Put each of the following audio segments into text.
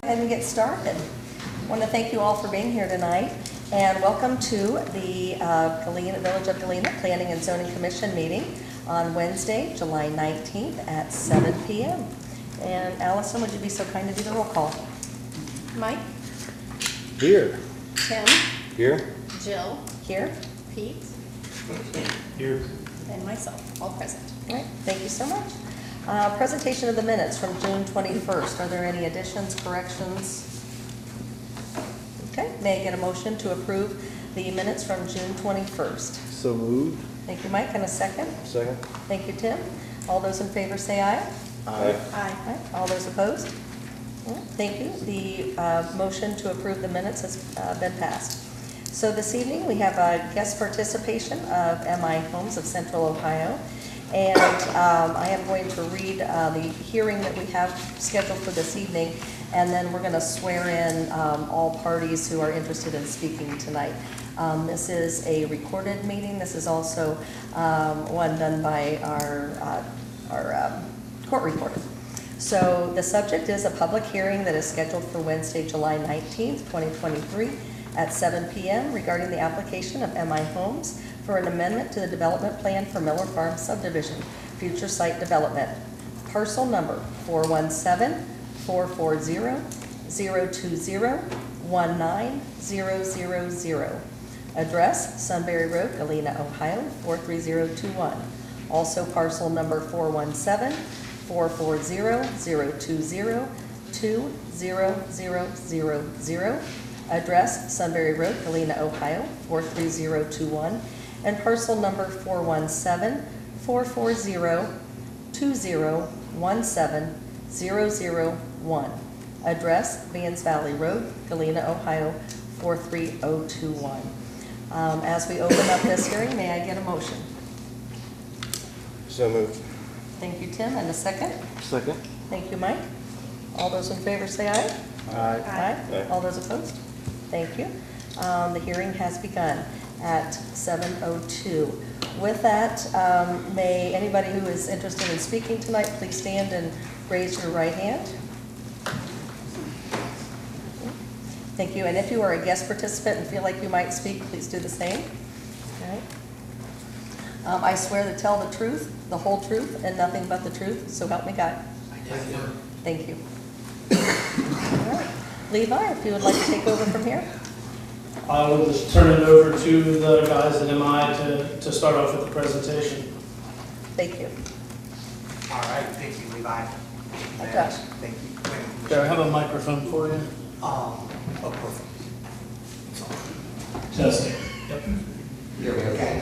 And get started. I want to thank you all for being here tonight, and welcome to the Village of Galena Planning and Zoning Commission meeting on Wednesday, July 19th at 7 p.m. And Allison, would you be so kind to do the roll call? Mike? Here. Tim? Here. Jill? Here. Pete? Here. And myself, all present. All right, thank you so much. Presentation of the minutes from June 21st. Are there any additions, corrections? Okay, may I get a motion to approve the minutes from June 21st? So moved. Thank you, Mike, and a second. Second. Thank you, Tim. All those in favor say aye. Aye. Aye. Aye. All those opposed? Thank you. The motion to approve the minutes has been passed. So this evening we have a guest participation of MI Homes of Central Ohio. And I am going to read the hearing that we have scheduled for this evening, and then we're going to swear in all parties who are interested in speaking tonight. This is a recorded meeting. This is also one done by our court reporter. So the subject is a public hearing that is scheduled for Wednesday, July 19th, 2023 at 7 p.m. regarding the application of MI Homes for an amendment to the development plan for Miller Farm subdivision, future site development. Parcel number 417-440-020-19000. Address, Sunbury Road, Galena, Ohio, 43021. Also parcel number 417-440-020-20000. Address, Sunbury Road, Galena, Ohio, 43021. And parcel number 417-440-2017001. Address, Vans Valley Road, Galena, Ohio, 43021. As we open up this hearing, may I get a motion? So moved. Thank you, Tim. And a second? Second. Thank you, Mike. All those in favor say aye. Aye. Aye. All those opposed? Thank you. The hearing has begun at 7:02. With that, may anybody who is interested in speaking tonight please stand and raise your right hand. Thank you. And if you are a guest participant and feel like you might speak, please do the same. All right. I swear to tell the truth, the whole truth, and nothing but the truth, so help me God. Thank you. All right. Levi, if you would like to take over from here. I will just turn it over to the guys at MI to start off with the presentation. Thank you. All right, thank you, Levi. Josh. Thank you. Do I have a microphone for you? Oh, perfect. Testing. Yep. Here we go. Okay.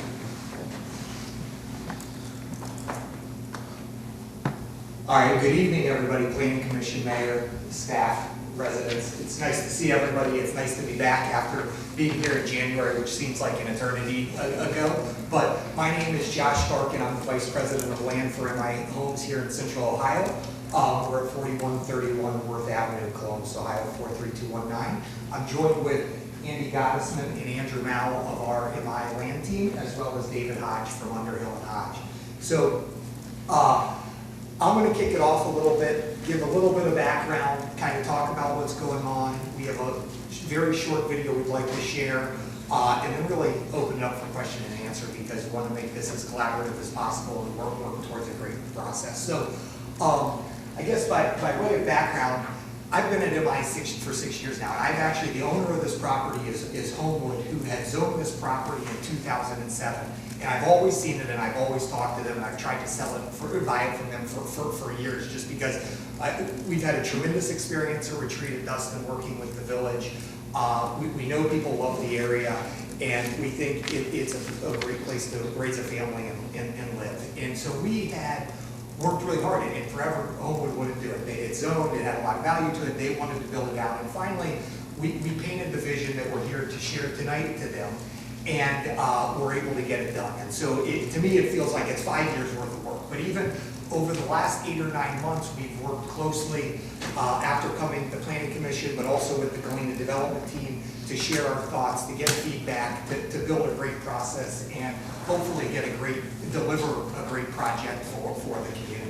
All right, good evening, everybody, Planning Commission, Mayor, staff, residents. It's nice to see everybody. It's nice to be back after being here in January, which seems like an eternity ago. But my name is Josh Stark, and I'm the Vice President of Land for MI Homes here in Central Ohio. We're at 4131 Worth Avenue, Columbus, Ohio, 43219. I'm joined with Andy Gottesman and Andrew Mao of our MI land team, as well as David Hodge from Underhill and Hodge. So I'm going to kick it off a little bit, give a little bit of background, kind of talk about what's going on. We have a very short video we'd like to share, and then really open it up for question and answer because we want to make this as collaborative as possible and work towards a great process. So I guess by way of background, I've been at MI for 6 years now, and I'm actually the owner of this property is Homewood, who had zoned this property in 2007. And I've always seen it, and I've always talked to them, and I've tried to sell it or buy it from them for years, just because we've had a tremendous experience at Retreat at Dustin working with the village. We know people love the area, and we think it's a great place to raise a family and live. And so we had worked really hard, and forever Homewood wouldn't do it. It's zoned, it had a lot of value to it, they wanted to build it out, and finally we painted the vision that we're here to share tonight to them. And we're able to get it done. And so to me, it feels like it's 5 years worth of work. But even over the last 8 or 9 months, we've worked closely after coming to the Planning Commission, but also with the Galena Development Team to share our thoughts, to get feedback, to build a great process, and hopefully deliver a great project for the community.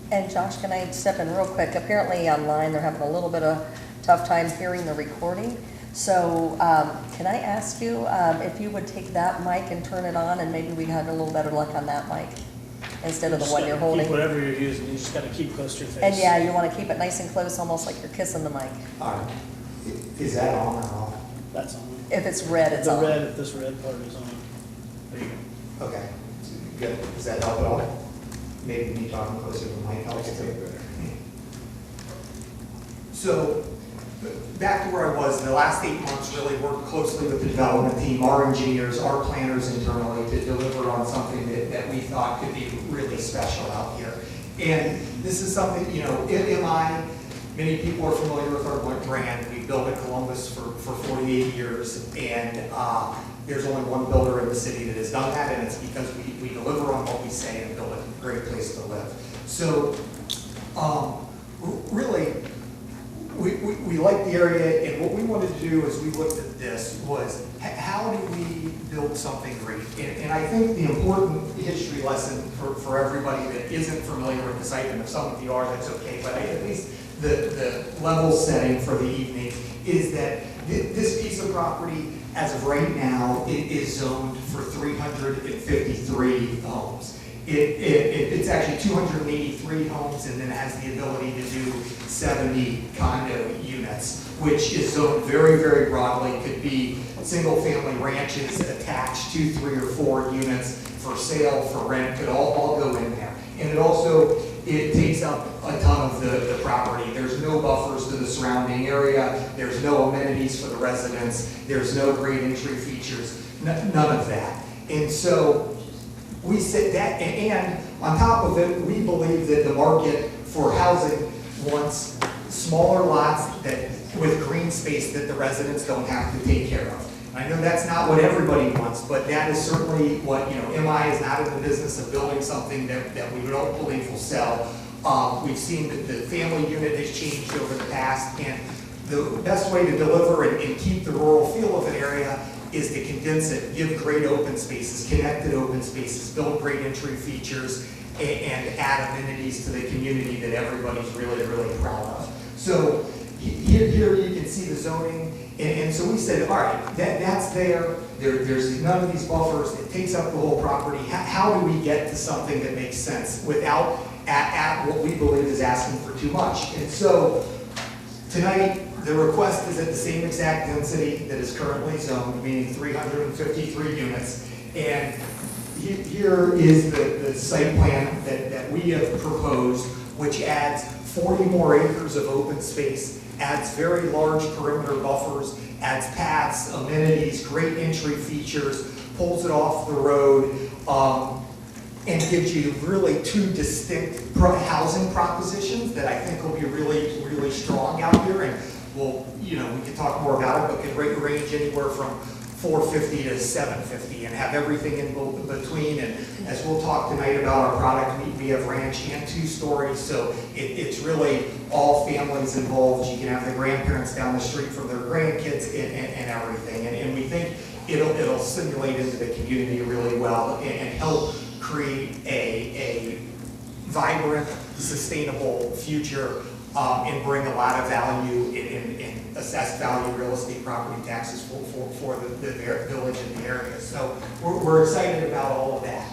And Josh, can I step in real quick? Apparently online, they're having a little bit of tough time hearing the recording. So can I ask you if you would take that mic and turn it on, and maybe we had a little better luck on that mic instead of the Just one you're gotta keep holding? Whatever you're using, you just gotta keep close to your face. And yeah, you want to keep it nice and close, almost like you're kissing the mic. All right. Is that on or off? That's on. If it's red, it's on. If this red part is on. There you go. Okay, good. Does that help at all? Maybe me talking closer to the mic helps too. So, back to where I was, in the last 8 months, really worked closely with the development team, our engineers, our planners internally to deliver on something that we thought could be really special out here. And this is something, you know, MI, many people are familiar with our brand. We built in Columbus for 48 years, and there's only one builder in the city that has done that, and it's because we deliver on what we say and build a great place to live. So, really, we like the area, and what we wanted to do as we looked at this was, how do we build something great? And I think the important history lesson for everybody that isn't familiar with the site, and if some of you are, that's okay, but at least the level setting for the evening is that this piece of property, as of right now, it is zoned for 353 homes. It's actually 283 homes, and then has the ability to do 70 condo units, which is zoned very, very broadly. Could be single-family ranches attached, 2, 3, or 4 units for sale, for rent, could all go in there. And it takes up a ton of the property. There's no buffers to the surrounding area. There's no amenities for the residents. There's no great entry features, none of that. And so we said that, and on top of it, we believe that the market for housing wants smaller lots that with green space that the residents don't have to take care of. I know that's not what everybody wants, but that is certainly what, you know, MI is not in the business of building something that we don't believe will sell. We've seen that the family unit has changed over the past, and the best way to deliver and keep the rural feel of an area is to condense it, give great open spaces, connected open spaces, build great entry features, and add amenities to the community that everybody's really, really proud of. So here you can see the zoning. And so we said, all right, that's there. There's none of these buffers. It takes up the whole property. How do we get to something that makes sense without at what we believe is asking for too much? And so tonight, the request is at the same exact density that is currently zoned, meaning 353 units. And here is the site plan that we have proposed, which adds 40 more acres of open space, adds very large perimeter buffers, adds paths, amenities, great entry features, pulls it off the road, and gives you really 2 distinct housing propositions that I think will be really, really strong out here. And well, you know, we can talk more about it, but could range anywhere from 450 to 750 and have everything in between. And as we'll talk tonight about our product, we have ranch and 2 stories, so it's really all families involved. You can have the grandparents down the street from their grandkids and everything. And we think it'll simulate into the community really well and help create a vibrant, sustainable future and bring a lot of value in assessed value real estate property taxes for the village and the area. So we're excited about all of that.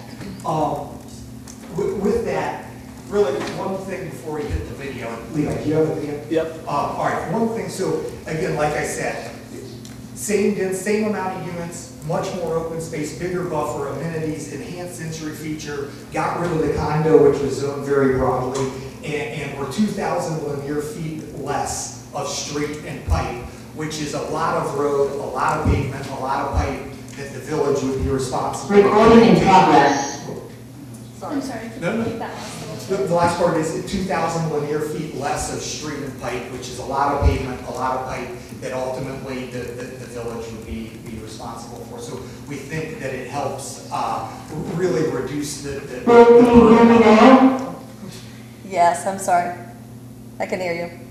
With that, really one thing before we hit the video, Levi, do you have the video? Yep. All right, one thing, so again, like I said, same amount of units, much more open space, bigger buffer, amenities, enhanced entry feature, got rid of the condo, which was zoned very broadly, and we're 2,000 linear feet less of street and pipe, which is a lot of road, a lot of pavement, a lot of pipe that the village would be responsible for. Recording in progress. I'm sorry, could No, you no. repeat that last little? The last part is 2,000 linear feet less of street and pipe, which is a lot of pavement, a lot of pipe that ultimately the village would be responsible for. So we think that it helps really reduce the Can you hear me now? Yes, I'm sorry. I can hear you.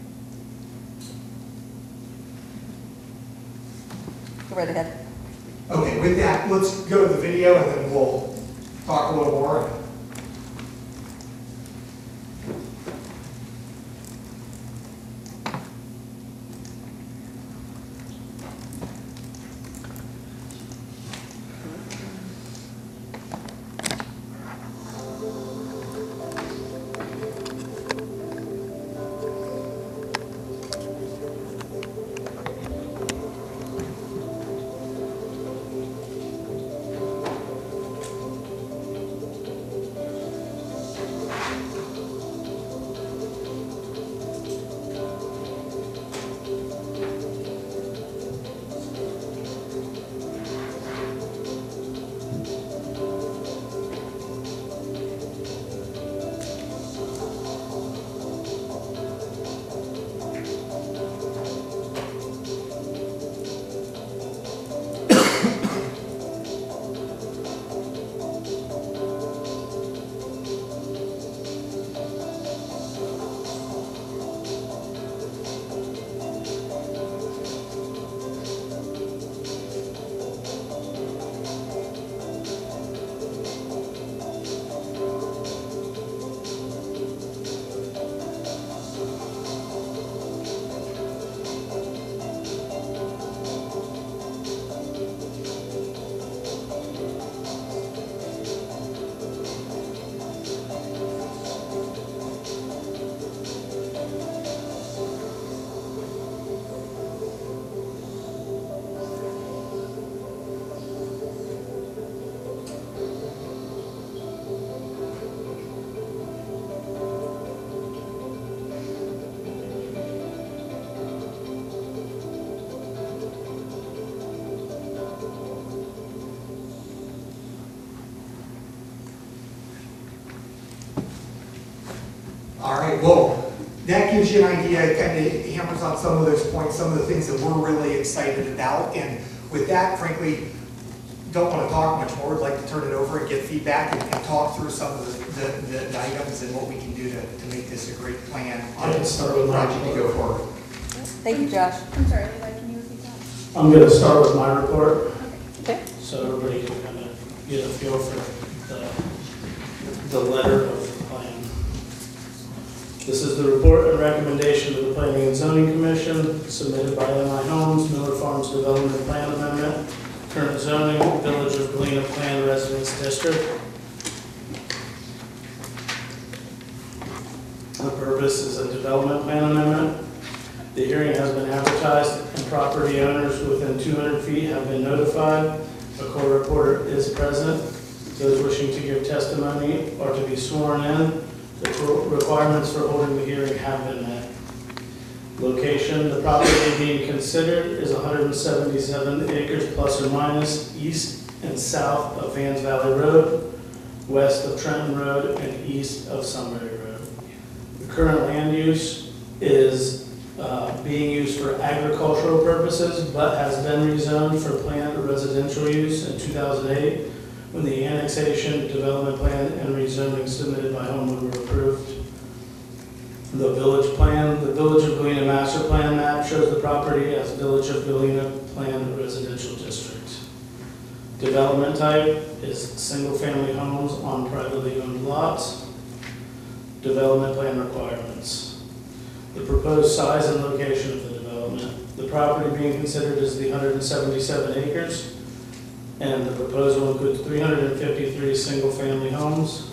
Go right ahead. Okay, with that, let's go to the video and then we'll talk a little more. gives you an idea, kind of hammers on some of those points, some of the things that we're really excited about. And with that, frankly, don't want to talk much more. Would like to turn it over and get feedback and talk through some of the items and what we can do to make this a great plan on I can this start with my project to go forward. Thank you, Josh. I'm sorry, Levi, can you repeat that? I'm going to start with my report, Okay. so everybody can kind of get a feel for the letter of the plan. This is the report and recommendation to the Planning and Zoning Commission submitted by MI Homes, Miller Farms Development Plan Amendment, current zoning, Village of Galena Plan Residence District. The purpose is a development plan amendment. The hearing has been advertised and property owners within 200 feet have been notified. A court reporter is present. Those wishing to give testimony are to be sworn in. The requirements for holding the hearing have been met. Location, the property being considered is 177 acres plus or minus east and south of Vans Valley Road, west of Trenton Road, and east of Sunbury Road. The current land use is being used for agricultural purposes, but has been rezoned for planned residential use in 2008 when the annexation, development plan, and rezoning submitted by Homewood were approved. The village plan, the Village of Galena master plan map shows the property as Village of Galena planned residential district. Development type is single-family homes on privately owned lots. Development plan requirements. The proposed size and location of the development. The property being considered is the 177 acres, and the proposal includes 353 single-family homes.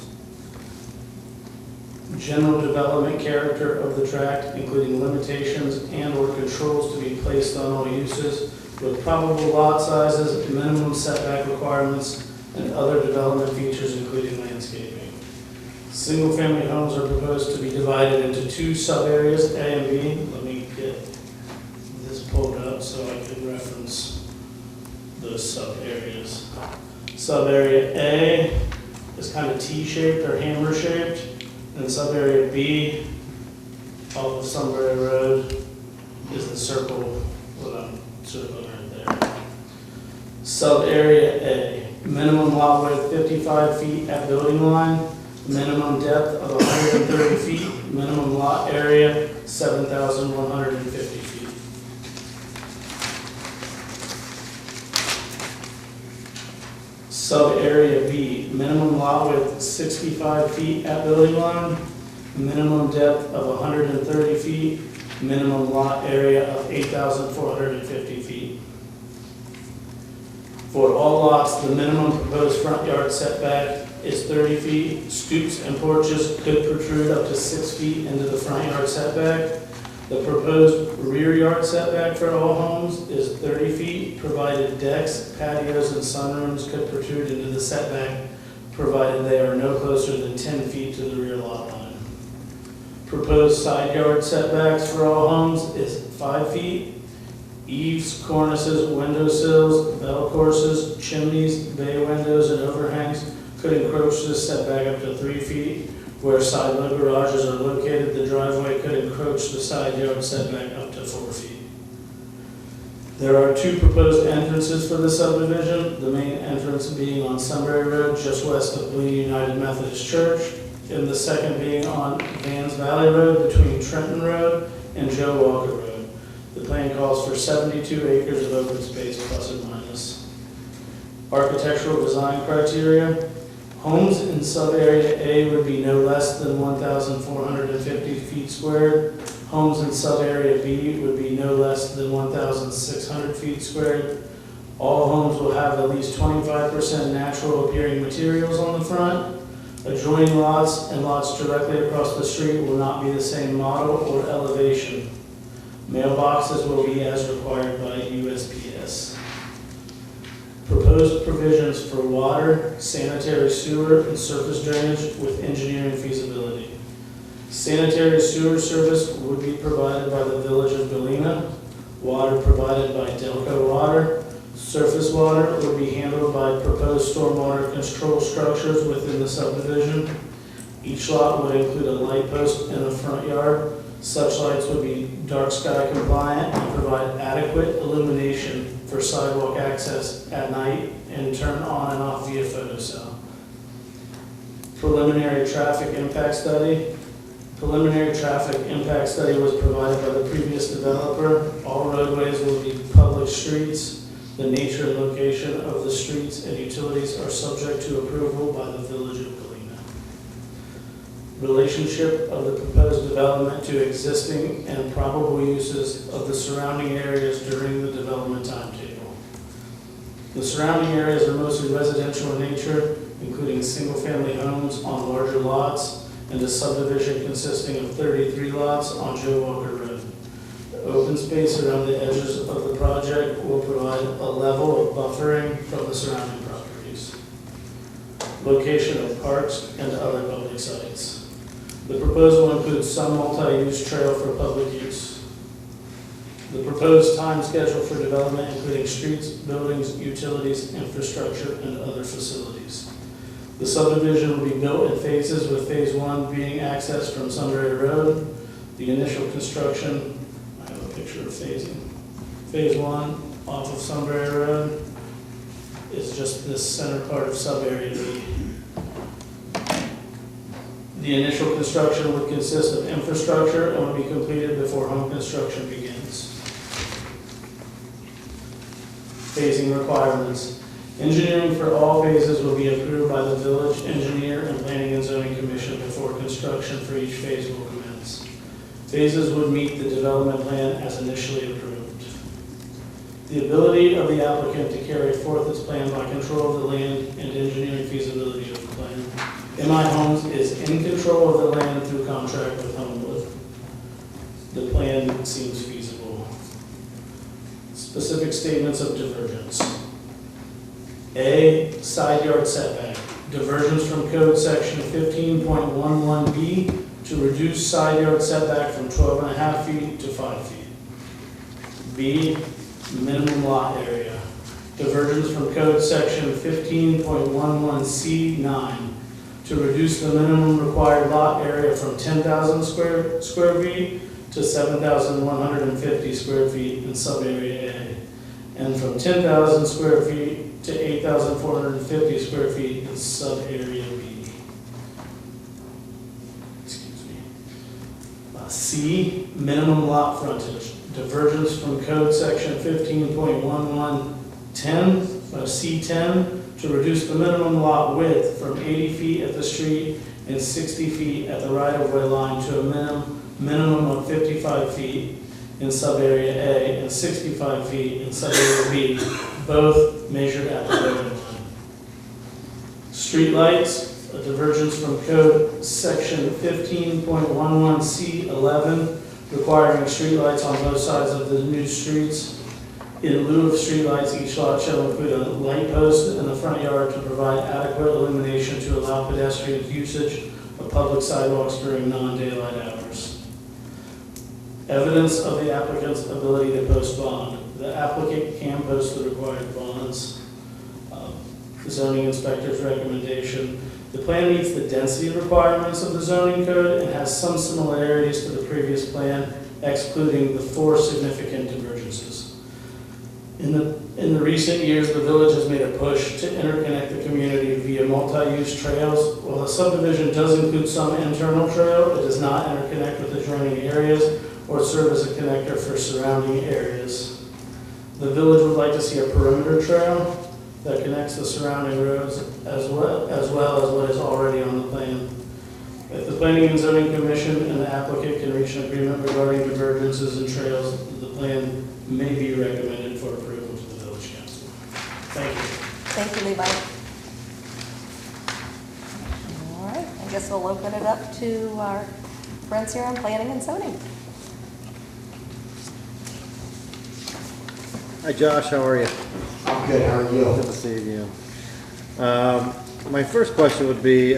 General development character of the tract, including limitations and/or controls to be placed on all uses, with probable lot sizes, minimum setback requirements, and other development features, including landscaping. Single-family homes are proposed to be divided into two sub-areas, A and B. Let me get this pulled up so I can reference those sub-areas. Sub-area A is kind of T-shaped or hammer-shaped, and sub-area B, off of Sunbury Road, is the circle that I'm circling right there. Sub-area A, minimum lot width 55 feet at building line, minimum depth of 130 feet, minimum lot area 7,150 feet. Sub-area B, minimum lot width 65 feet at building line, minimum depth of 130 feet, minimum lot area of 8,450 feet. For all lots, the minimum proposed front yard setback is 30 feet. Stoops and porches could protrude up to 6 feet into the front yard setback. The proposed rear yard setback for all homes is 30 feet, provided decks, patios, and sunrooms could protrude into the setback, provided they are no closer than 10 feet to the rear lot line. Proposed side yard setbacks for all homes is 5 feet. Eaves, cornices, windowsills, bell courses, chimneys, bay windows, and overhangs could encroach this setback up to 3 feet. Where side load garages are located, the driveway could encroach the side yard setback up to 4 feet. There are two proposed entrances for the subdivision, the main entrance being on Sunbury Road, just west of Galena United Methodist Church, and the second being on Vans Valley Road between Trenton Road and Joe Walker Road. The plan calls for 72 acres of open space plus or minus. Architectural design criteria. Homes in sub-area A would be no less than 1,450 feet squared. Homes in sub-area B would be no less than 1,600 feet squared. All homes will have at least 25% natural appearing materials on the front. Adjoining lots and lots directly across the street will not be the same model or elevation. Mailboxes will be as required by USPS. Proposed provisions for water, sanitary sewer, and surface drainage with engineering feasibility. Sanitary sewer service would be provided by the Village of Galena. Water provided by Delco Water. Surface water would be handled by proposed stormwater control structures within the subdivision. Each lot would include a light post in the front yard. Such lights would be dark sky compliant and provide adequate illumination for sidewalk access at night and turn on and off via photocell. Preliminary traffic impact study. Preliminary traffic impact study was provided by the previous developer. All roadways will be public streets. The nature and location of the streets and utilities are subject to approval by the Village of Galena. Relationship of the proposed development to existing and probable uses of the surrounding areas during the development timetable. The surrounding areas are mostly residential in nature, including single-family homes on larger lots and a subdivision consisting of 33 lots on Joe Walker Road. The open space around the edges of the project will provide a level of buffering from the surrounding properties. Location of parks and other public sites. The proposal includes some multi-use trail for public use. The proposed time schedule for development including streets, buildings, utilities, infrastructure, and other facilities. The subdivision will be built in phases, with phase 1 being accessed from Sunbury Road. The initial construction, I have a picture of phasing. Phase 1 off of Sunbury Road is just this center part of sub-area B. The initial construction would consist of infrastructure and would be completed before home construction begins. Phasing requirements. Engineering for all phases will be approved by the village engineer and planning and zoning commission before construction for each phase will commence. Phases would meet the development plan as initially approved. The ability of the applicant to carry forth its plan by control of the land and engineering feasibility of the plan. MI Homes is in control of the land through contract with Homewood. The plan seems feasible. Specific statements of divergence. A, side yard setback. Divergence from code section 15.11B to reduce side yard setback from 12.5 feet to 5 feet. B, minimum lot area. Divergence from code section 15.11C9 to reduce the minimum required lot area from 10,000 square feet to 7,150 square feet in sub-area A, and from 10,000 square feet to 8,450 square feet in sub-area B. Excuse me. C, minimum lot frontage. Divergence from code section 15.1110, C10, to reduce the minimum lot width from 80 feet at the street and 60 feet at the right-of-way line to a minimum of 55 feet in sub-area A and 65 feet in sub-area B, both measured at the road line. Streetlights, a divergence from code section 15.11C11, requiring streetlights on both sides of the new streets. In lieu of streetlights, each lot shall include a light post in the front yard to provide adequate illumination to allow pedestrian usage of public sidewalks during non-daylight hours. Evidence of the applicant's ability to post bond. The applicant can post the required bonds. The zoning inspector's recommendation. The plan meets the density requirements of the zoning code and has some similarities to the previous plan, excluding the 4 significant divergences. In the recent years, the village has made a push to interconnect the community via multi-use trails. While the subdivision does include some internal trail, it does not interconnect with adjoining areas or serve as a connector for surrounding areas. The village would like to see a perimeter trail that connects the surrounding roads as well as what is already on the plan. If the Planning and Zoning Commission and the applicant can reach an agreement regarding divergences and trails, the plan may be recommended for approval to the village council. Thank you. Thank you, Levi. All right, I guess we'll open it up to our friends here on planning and zoning. Hi Josh, how are you? I'm good, how are Good you? to see you. My first question would be,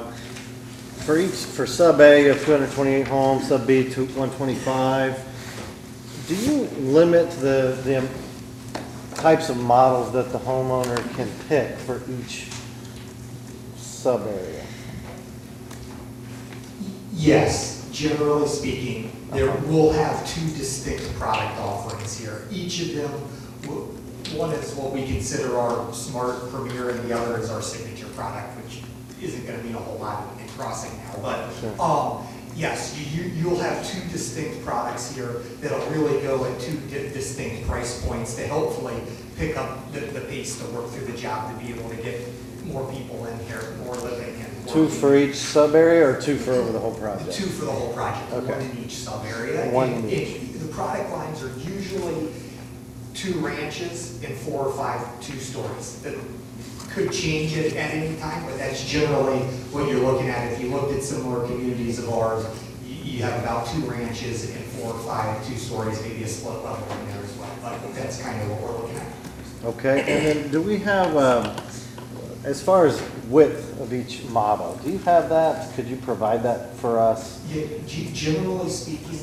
for sub A, you have 228 homes, sub B, 125. Do you limit the types of models that the homeowner can pick for each sub area? Yes, Generally speaking, we'll have two distinct product offerings here. Each of them, one is what we consider our Smart Premier, and the other is our signature product, which isn't gonna mean a whole lot in crossing now, but, yes, you'll have two distinct products here that'll really go at two distinct price points to hopefully pick up the pace to work through the job, to be able to get more people in here, more living and more. Two for each sub area or two for over the whole project? Two for the whole project, Okay. one in each sub area. One in each. The product lines are usually 2 ranches and 4 or 5 2-stories. That could change it at any time, but that's generally what you're looking at. If you looked at similar communities of ours, you have about 2 ranches and 4 or 5 2-stories, maybe a split level in there as well. But that's kind of what we're looking at. Okay, and then do we have, as far as width of each model, do you have that? Could you provide that for us? Yeah, generally speaking,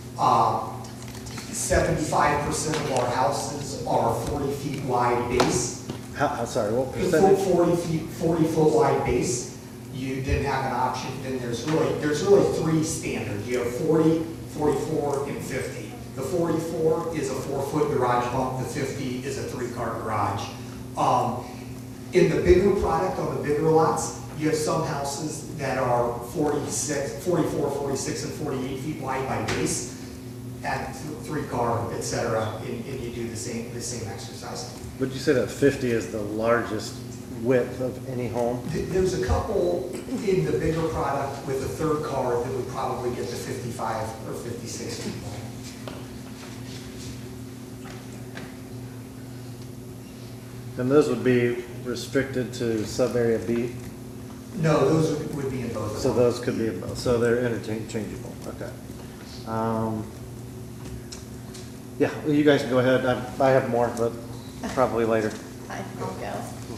75% of our houses are 40 feet wide base. Sorry, what percentage? 40 foot wide base. You didn't have an option, then there's really 3 standards. You have 40, 44, and 50. The 44 is a 4-foot garage bump, the 50 is a 3-car garage. In the bigger product, on the bigger lots, you have some houses that are 44, 46, and 48 feet wide by base, at 3-car, et cetera, and you do the same exercise. Would you say that 50 is the largest width of any home? There's a couple in the bigger product with a 3rd car that would probably get to 55 or 56 feet wide. And those would be restricted to sub-area B? No, those would be in both of So them. those could be, in both. So they're interchangeable, okay. Yeah, well, you guys can go ahead. I have more, but probably later. I'll go.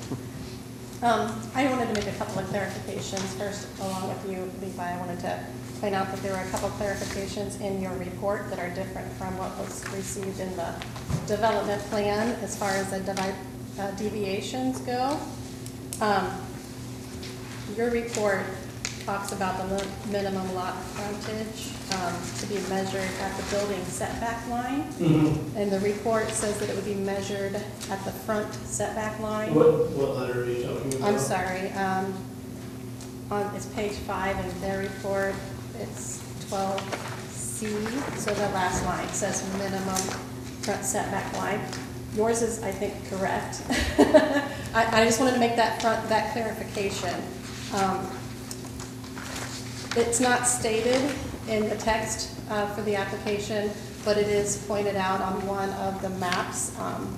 I wanted to make a couple of clarifications. First, along with you, Levi, I wanted to point out that there were a couple clarifications in your report that are different from what was received in the development plan as far as the deviations go. Your report talks about the minimum lot frontage to be measured at the building setback line. And the report says that it would be measured at the front setback line. What letter are you talking about? I'm sorry, it's page 5 in their report, it's 12C, so the last line says minimum front setback line. Yours is, I think, correct. I just wanted to make that clarification. It's not stated in the text for the application, but it is pointed out on one of the maps.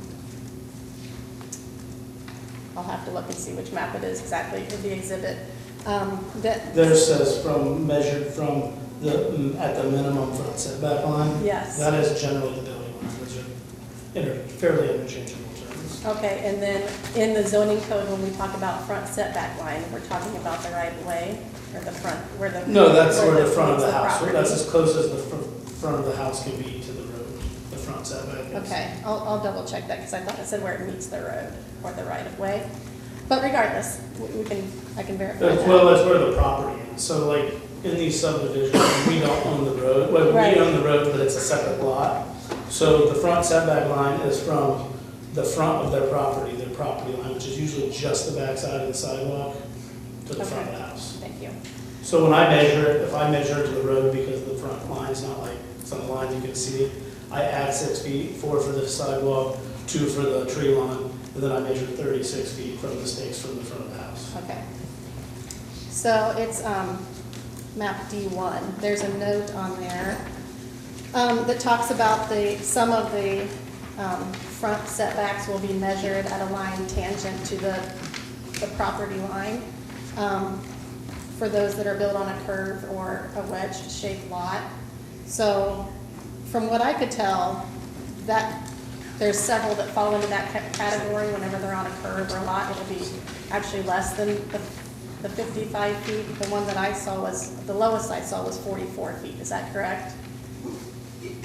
I'll have to look and see which map it is exactly in the exhibit. There says measured from at the minimum front setback line. Yes. That is generally the building line. Those are fairly interchangeable terms. Okay, and then in the zoning code, when we talk about front setback line, we're talking about the right of way or the front, where the. No, that's where the front of meets the house, property. that's as close as the front of the house can be to the road, the front setback is. Okay, I'll double check that because I thought it said where it meets the road or the right of way. But regardless, I can verify that. Well, that's where the property is. So like in these subdivisions, we don't own the road. Well, Right. we own the road, but it's a separate lot. So the front setback line is from the front of their property line, which is usually just the backside of the sidewalk to the front of the house. Thank you. So when I measure it, if I measure it to the road because the front line's not like some lines you can see, I add 6 feet, 4 for the sidewalk, 2 for the tree line, and then I measure 36 feet from the stakes from the front of the house. Okay. So it's map D1. There's a note on there that talks about some of the front setbacks will be measured at a line tangent to the property line for those that are built on a curve or a wedge-shaped lot. So from what I could tell, that there's several that fall into that category. Whenever they're on a curve or a lot, it'll be actually less than the 55 feet. The one that I saw the lowest I saw was 44 feet. Is that correct?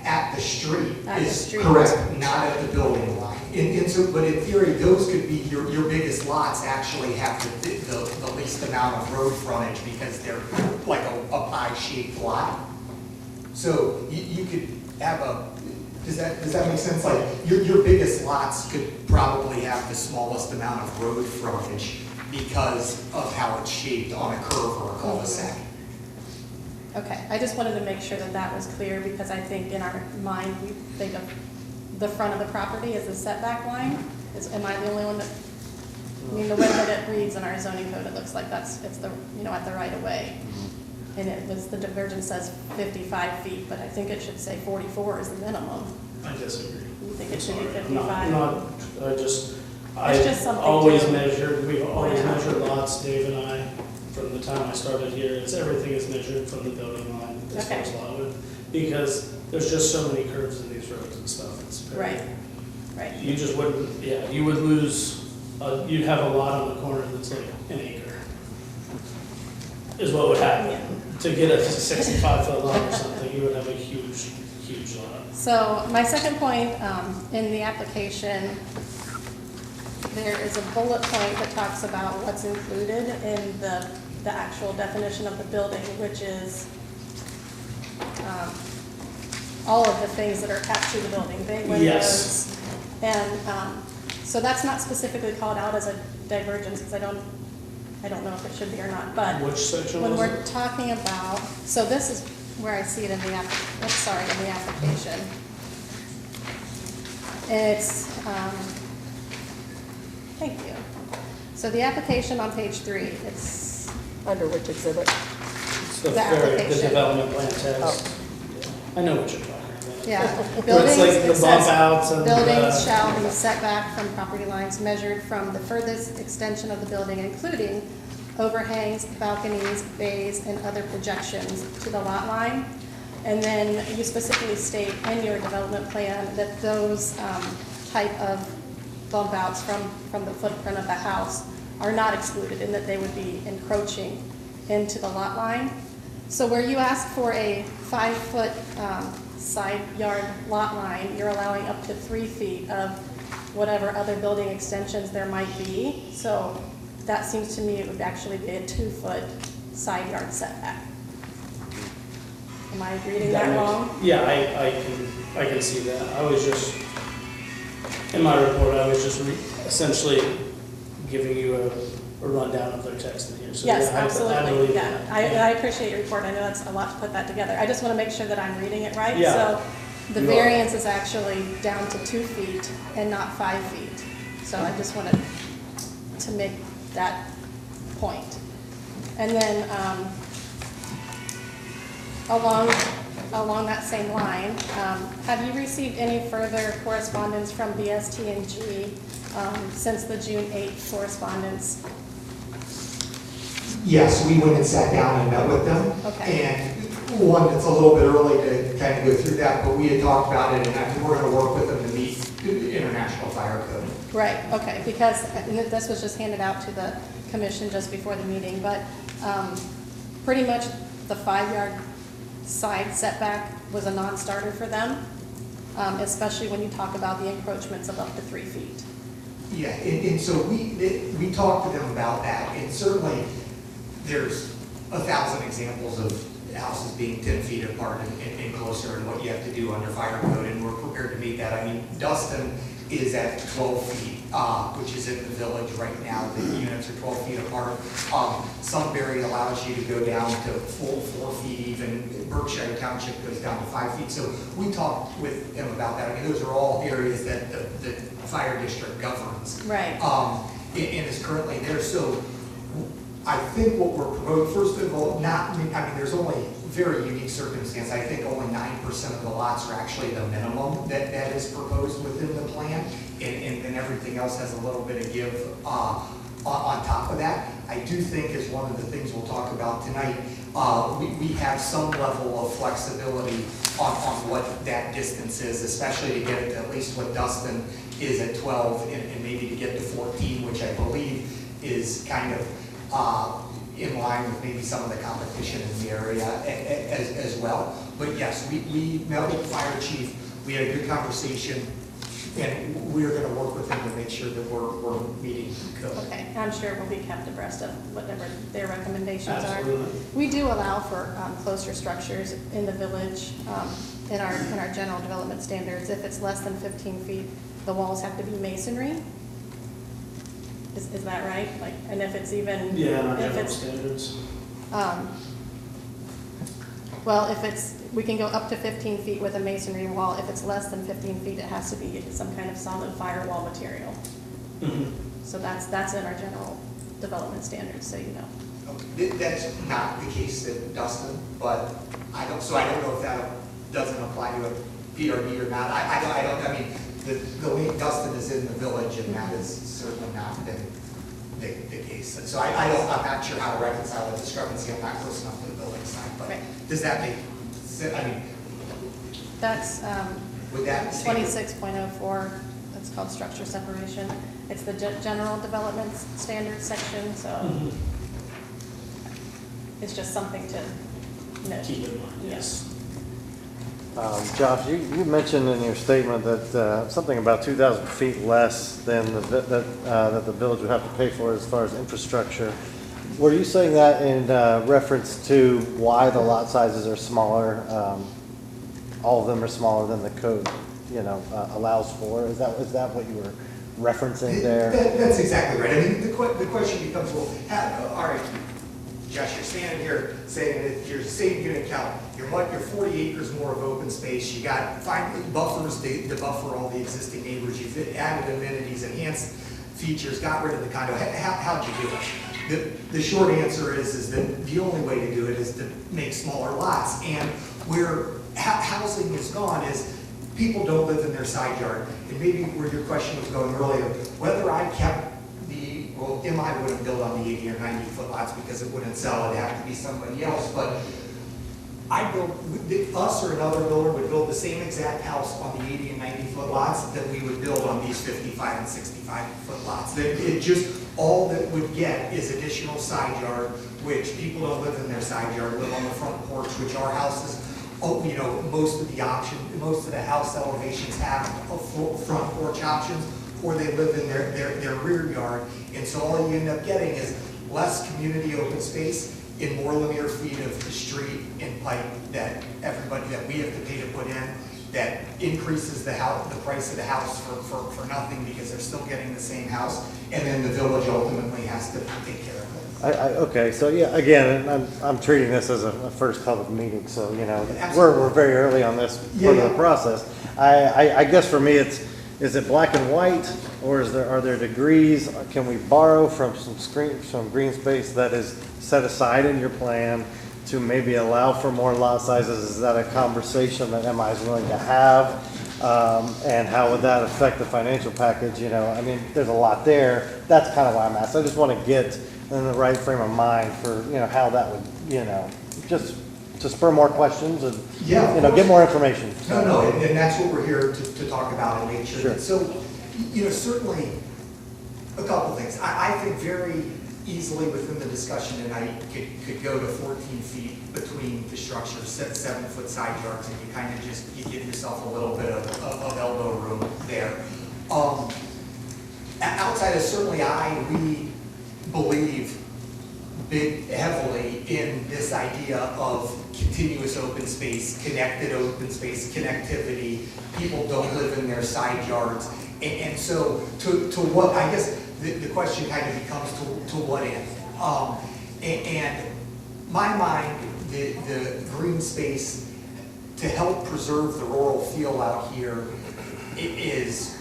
at the street At the is street. correct, not at the building line. And so, but in theory, those could be, your biggest lots actually have the least amount of road frontage because they're like a pie-shaped lot. So you could have does that make sense? Like, your biggest lots could probably have the smallest amount of road frontage because of how it's shaped on a curve or a cul-de-sac. Okay, I just wanted to make sure that that was clear, because I think in our mind, we think of the front of the property as the setback line. Am I the only one that, I mean, the way that it reads in our zoning code, it looks like it's the, at the right of way. And the divergence says 55 feet, but I think it should say 44 is the minimum. I disagree. You think it should be Sorry, 55? I just something always to measured, we've always point out. measured lots, Dave and I, from the time I started here, everything is measured from the building line as far Okay. as lot width. Because there's just so many curves in these roads and stuff, it's very. Right. You just wouldn't, you would lose, you'd have a lot on the corner that's like an acre. Is what would happen. To get a 65-foot lot or something, you would have a huge, huge lot. So my second point, in the application, there is a bullet point that talks about what's included in the actual definition of the building, which is all of the things that are attached to the building, big windows. Yes. And so that's not specifically called out as a divergence, because I don't know if it should be or not, but Which section when was we're it? talking about, so this is where I see it in the in the application. It's, thank you. So the application on page 3, it's, Under which exhibit? It's the The very, the application. development plan text. Oh. I know what you're talking about. yeah. Where it's Buildings, like it the bump says, outs and buildings the. shall be set back from property lines measured from the furthest extension of the building, including overhangs, balconies, bays, and other projections to the lot line. And then you specifically state in your development plan that those type of bump outs from the footprint of the house are not excluded, and that they would be encroaching into the lot line. So where you ask for a 5-foot side yard lot line, you're allowing up to 3 feet of whatever other building extensions there might be. So that seems to me it would actually be a 2-foot side yard setback. Am I reading that wrong? Yeah, I can see that. I was just, in my report, I was just essentially giving you a rundown of their text in here. So Yes, yeah, I absolutely, believe yeah. that. I appreciate your report. I know that's a lot to put that together. I just want to make sure that I'm reading it right. Yeah. So the You are. variance is actually down to 2 feet and not 5 feet. So I just wanted to make that point. And then along that same line, have you received any further correspondence from BST&G since the June 8th correspondence? Yes, we went and sat down and met with them. Okay. And one, it's a little bit early to kind of go through that, but we had talked about it, and I think we're going to work with them to meet the International Fire Code. Right, okay, because this was just handed out to the commission just before the meeting, but pretty much the 5-yard side setback was a non-starter for them, especially when you talk about the encroachments of up to 3 feet. Yeah, and so we talked to them about that, and certainly there's 1,000 examples of houses being 10 feet apart and closer, and what you have to do under fire code, and we're prepared to meet that. I mean, Dustin is at 12 feet, which is in the village right now. The units are 12 feet apart. Sunbury allows you to go down to full 4 feet even. Berkshire Township goes down to 5 feet. So we talked with them about that. I mean, those are all areas that the fire district governs. Right. And is currently there. So I think what we're proposing, first of all, there's only very unique circumstance. I think only 9% of the lots are actually the minimum that is proposed within the plan, and then everything else has a little bit of give on top of that. I do think, is one of the things we'll talk about tonight, we have some level of flexibility on what that distance is, especially to get it to at least what Dustin is at 12, and maybe to get to 14, which I believe is kind of in line with maybe some of the competition in the area as well. But yes, we met with the fire chief, we had a good conversation, and we're gonna work with him to make sure that we're meeting code. Okay, I'm sure we'll be kept abreast of whatever their recommendations are. Absolutely. We do allow for closer structures in the village, in our general development standards. If it's less than 15 feet, the walls have to be masonry. Is that right? Like, and if it's even. Yeah, in our if general it's, standards. Well, if it's, we can go up to 15 feet with a masonry wall. If it's less than 15 feet, it has to be some kind of solid firewall material. Mhm. So that's in our general development standards, so you know. That's not the case at Dustin, but I don't know if that doesn't apply to a PRD or not. I mean, the way Dustin is in the village, and that is certainly not been the case. So I'm not sure how to reconcile the discrepancy. I'm not close enough to the building side, but Right. does that make sense? I mean, That's would that? 26.04, that's called structure separation. It's the general development standards section, so Mhm. it's just something to note. Keep in mind, yes. Josh, you mentioned in your statement that something about 2,000 feet less than that the village would have to pay for as far as infrastructure. Were you saying that in reference to why the lot sizes are smaller? All of them are smaller than the code, allows for. Is that what you were referencing there? That's exactly right. I mean, the question becomes, well, all right, Josh, you're standing here saying that your same unit count, you're 40 acres more of open space, you got buffers to buffer all the existing neighbors, you've added amenities, enhanced features, got rid of the condo. How'd you do it? The short answer is that the only way to do it is to make smaller lots. And where housing is gone is people don't live in their side yard. And maybe where your question was going earlier, whether I kept MI wouldn't build on the 80 or 90 foot lots because it wouldn't sell, it'd have to be somebody else, but us or another builder would build the same exact house on the 80 and 90 foot lots that we would build on these 55 and 65 foot lots. It just, all that would get is additional side yard, which people don't live in their side yard, live on the front porch, which our houses, most of the house elevations have front porch options, or they live in their rear yard. And so all you end up getting is less community open space in more linear feet of the street and pipe that we have to pay to put in, that increases the price of the house for nothing because they're still getting the same house, and then the village ultimately has to take care of it. Okay, so yeah, again, I'm treating this as a first public meeting, so, Absolutely. we're very early on this part of the Yeah. process. I guess for me, is it black and white, or are there degrees? Can we borrow from some green space that is set aside in your plan to maybe allow for more lot sizes? Is that a conversation that MI is willing to have? And how would that affect the financial package? I mean, there's a lot there. That's kind of why I'm asking. I just want to get in the right frame of mind for, how that would, just to spur more questions and, Yeah, get more information. No, and that's what we're here to talk about and make sure Sure. that, so, certainly, a couple things. I think very easily within the discussion tonight could go to 14 feet between the structures, 7-foot side yards, and you kind of you give yourself a little bit of elbow room there. Outside of certainly we believe heavily in this idea of continuous open space, connected open space, connectivity. People don't live in their side yards. And so to what, I guess the question kind of becomes to what end? And my mind, the green space to help preserve the rural feel out here is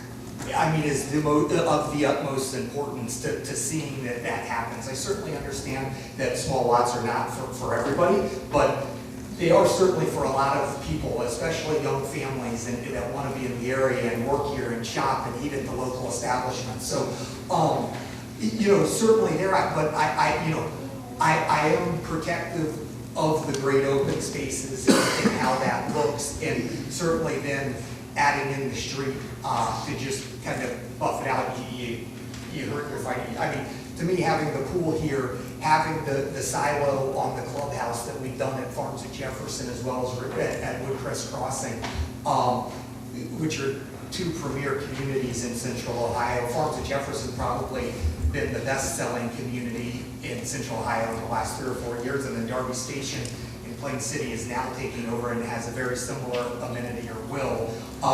of the utmost importance to seeing that happens. I certainly understand that small lots are not for everybody, but they are certainly for a lot of people, especially young families that want to be in the area and work here and shop and eat at the local establishment. So, certainly there, but I am protective of the great open spaces and how that looks, and certainly then adding in the street to just kind of buff it out. You hurt your fight. I mean, to me, having the pool here, having the silo on the clubhouse that we've done at Farms at Jefferson as well as at Woodcrest Crossing, which are two premier communities in Central Ohio. Farms at Jefferson probably been the best-selling community in Central Ohio in the last 3 or 4 years, and then Darby Station in Plain City is now taking over and has a very similar amenity or will.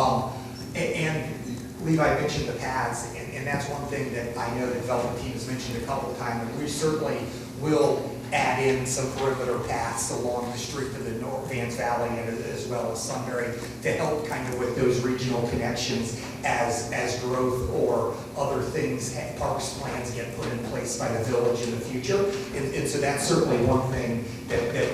And Levi mentioned the paths, and that's one thing that I know the development team has mentioned a couple of times, and we certainly will add in some perimeter paths along the street to the North Vans Valley and as well as Sunbury to help kind of with those regional connections as growth or other things, parks plans get put in place by the village in the future. And so that's certainly one thing that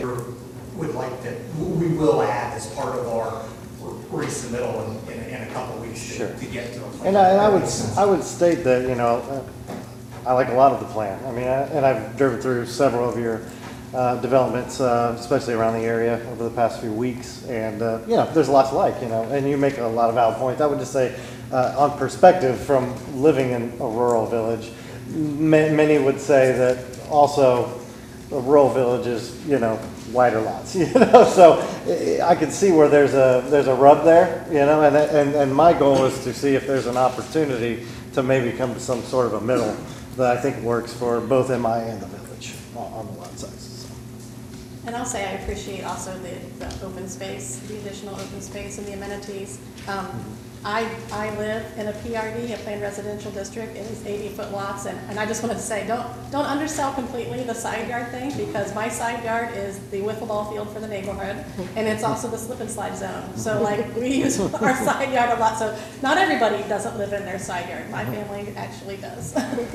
we will add as part of our resubmittal in a couple of weeks Sure. to get to a plan. And I would state that, you know, I like a lot of the plan. I mean, and I've driven through several of your developments, especially around the area over the past few weeks. And, you know, there's lots to like, you know, and you make a lot of valid points. I would just say, on perspective from living in a rural village, many would say that also a rural village is, you know, wider lots, you know, so I can see where there's a rub there, you know, and my goal is to see if there's an opportunity to maybe come to some sort of a middle that I think works for both MI and the village on the lot sizes. So. And I'll say I appreciate also the open space, the additional open space and the amenities. I live in a PRD, a planned residential district. It is 80-foot lots, and I just wanted to say, don't undersell completely the side yard thing, because my side yard is the wiffle ball field for the neighborhood, and it's also the slip and slide zone. So like, we use our side yard a lot, so not everybody doesn't live in their side yard. My family actually does.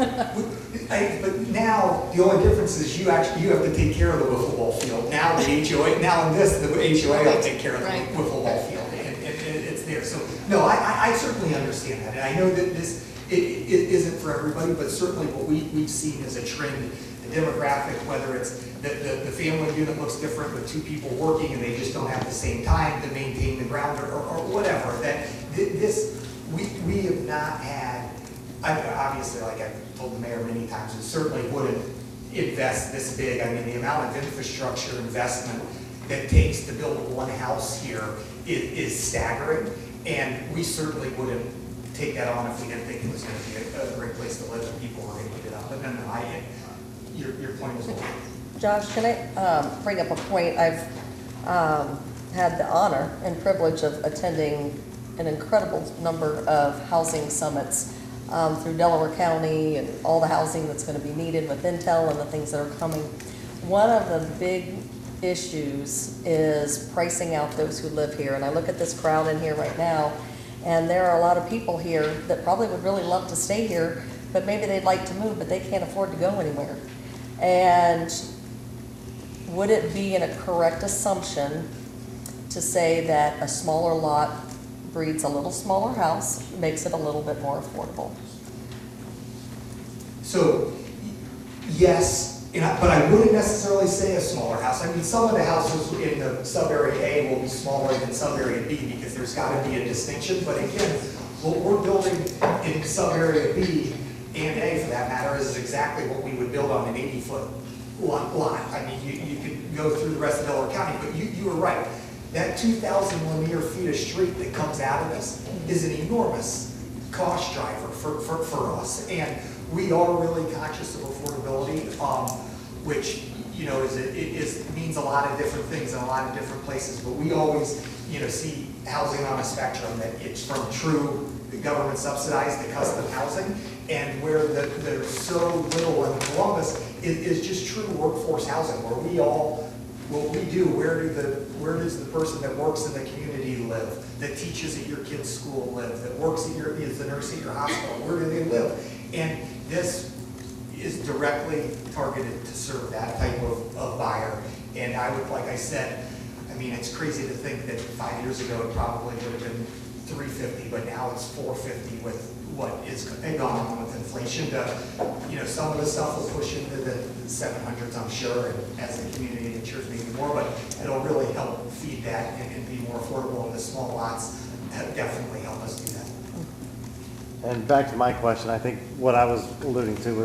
But now, the only difference is you have to take care of the wiffle ball field. Now the HOA, now in this, the HOA will take care of the Right. wiffle ball field, and it's there. So, no, I certainly understand that, and I know that this, it isn't for everybody, but certainly what we've seen as a trend, the demographic, whether it's the family unit looks different with 2 people working and they just don't have the same time to maintain the ground or whatever, that this, we have not had, obviously, like I've told the mayor many times, it certainly wouldn't invest this big. I mean, the amount of infrastructure investment that takes to build one house here is staggering, and we certainly wouldn't take that on if we didn't think it was going to be a great place to live and people were going to eat it up. But no, your point is well. Josh, can I bring up a point? I've had the honor and privilege of attending an incredible number of housing summits through Delaware County and all the housing that's going to be needed with Intel and the things that are coming. One of the big issues is pricing out those who live here. And I look at this crowd in here right now, and there are a lot of people here that probably would really love to stay here, but maybe they'd like to move, but they can't afford to go anywhere. And would it be a correct assumption to say that a smaller lot breeds a little smaller house, makes it a little bit more affordable? So, yes, but I wouldn't necessarily say a smaller house. I mean, some of the houses in the sub-area A will be smaller than sub-area B because there's got to be a distinction. But again, what we're building in sub-area B and A, for that matter, is exactly what we would build on an 80-foot lot. I mean, you could go through the rest of Delaware County, but you were right. That 2,000 linear feet of street that comes out of this is an enormous cost driver for us. And we are really conscious of affordability, which, you know, means a lot of different things in a lot of different places. But we always, you know, see housing on a spectrum, that it's from true government subsidized to custom housing, and where there's so little in Columbus is just true workforce housing, where we all, what we do, where does the person that works in the community live, that teaches at your kid's school live, that works is the nurse at your hospital, where do they live? And this is directly targeted to serve that type of buyer. And I would, like I said, I mean, it's crazy to think that 5 years ago it probably would have been $350, but now it's $450 with what is gone on with inflation. You know, some of the stuff will push into the 700s, I'm sure, and as the community matures, maybe more, but it'll really help feed that and be more affordable. And the small lots have definitely help us do that. And back to my question, I think what I was alluding to was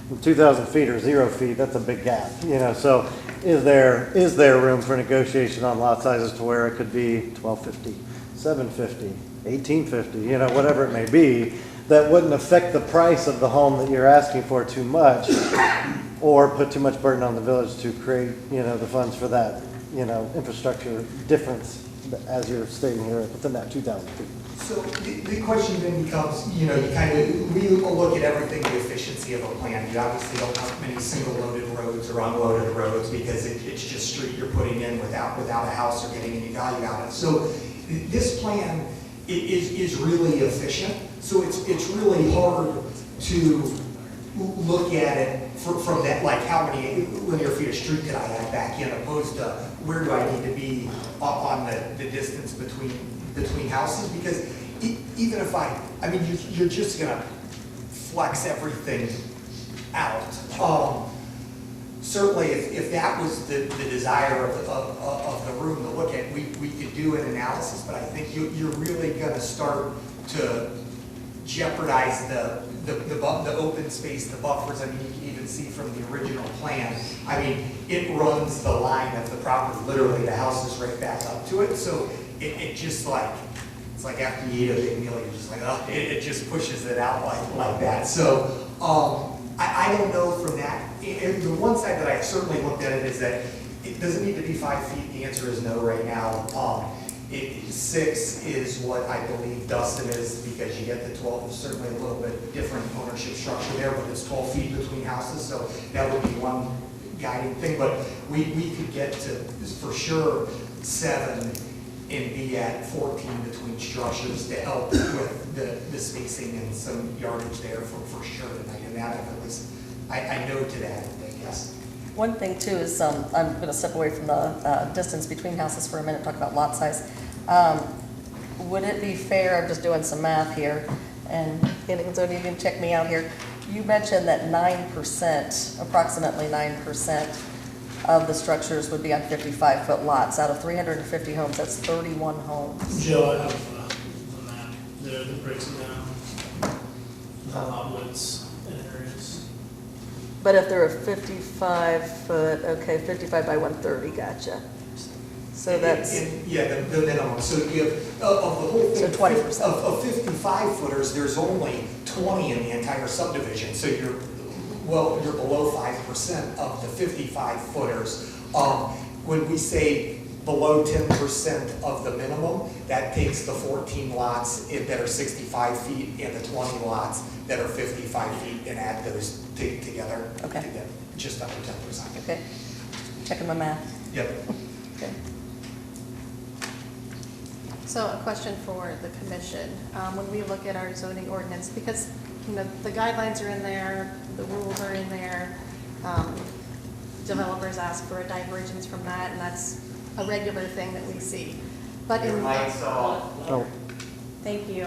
2,000 feet or 0 feet, that's a big gap, you know, so is there room for negotiation on lot sizes to where it could be 1,250, 750, 1,850, you know, whatever it may be, that wouldn't affect the price of the home that you're asking for too much, or put too much burden on the village to create, you know, the funds for that, you know, infrastructure difference, as you're stating here, within that 2,000 feet. So the question then becomes, you know, we look at everything, the efficiency of a plan. You obviously don't have many single loaded roads or unloaded roads because it's just street you're putting in without a house or getting any value out of it. So this plan is really efficient. So it's really hard to look at it from that, like how many linear feet of street could I add back in, opposed to where do I need to be on the distance between houses, because even if I mean, you're just gonna flex everything out. Certainly, if that was the desire of the room to look at, we could do an analysis, but I think you're really gonna start to jeopardize the open space, the buffers. I mean, you can even see from the original plan, I mean, it runs the line of the property, literally the house is right back up to it, so it just like, it's like after you eat a big meal, you're just like, oh, it just pushes it out like that. So I don't know from that. And the one side that I certainly looked at it is that it doesn't need to be 5 feet. The answer is no right now. 6 is what I believe Dustin is, because you get the 12, certainly a little bit different ownership structure there, but it's 12 feet between houses, so that would be one guiding thing. But we could get to, for sure, 7 and be at 14 between structures to help with the spacing and some yardage there for sure tonight. And that, at least, I know to that, I guess. One thing too is, I'm going to step away from the distance between houses for a minute, talk about lot size. Would it be fair, I'm just doing some math here, and so you can check me out here. You mentioned that 9%, approximately 9% of the structures would be on 55-foot lots. Out of 350 homes, that's 31 homes. Joe, I have the map there that breaks it down, the lot widths and areas. But if they're a 55-foot, okay, 55 by 130, gotcha. So that's... Yeah, the minimum. So you have, of the whole thing, So 20%. Of 55 footers, there's only 20 in the entire subdivision. So you're below 5% of the 55 footers. When we say below 10% of the minimum, that takes the 14 lots that are 65 feet and the 20 lots that are 55 feet and add those together. Okay. To get just under 10%. Okay, checking my math. Yep. Okay. So a question for the commission. When we look at our zoning ordinance, because, you know, the guidelines are in there, the rules are in there, developers ask for a divergence from that, and that's a regular thing that we see. But in Oh, Thank you.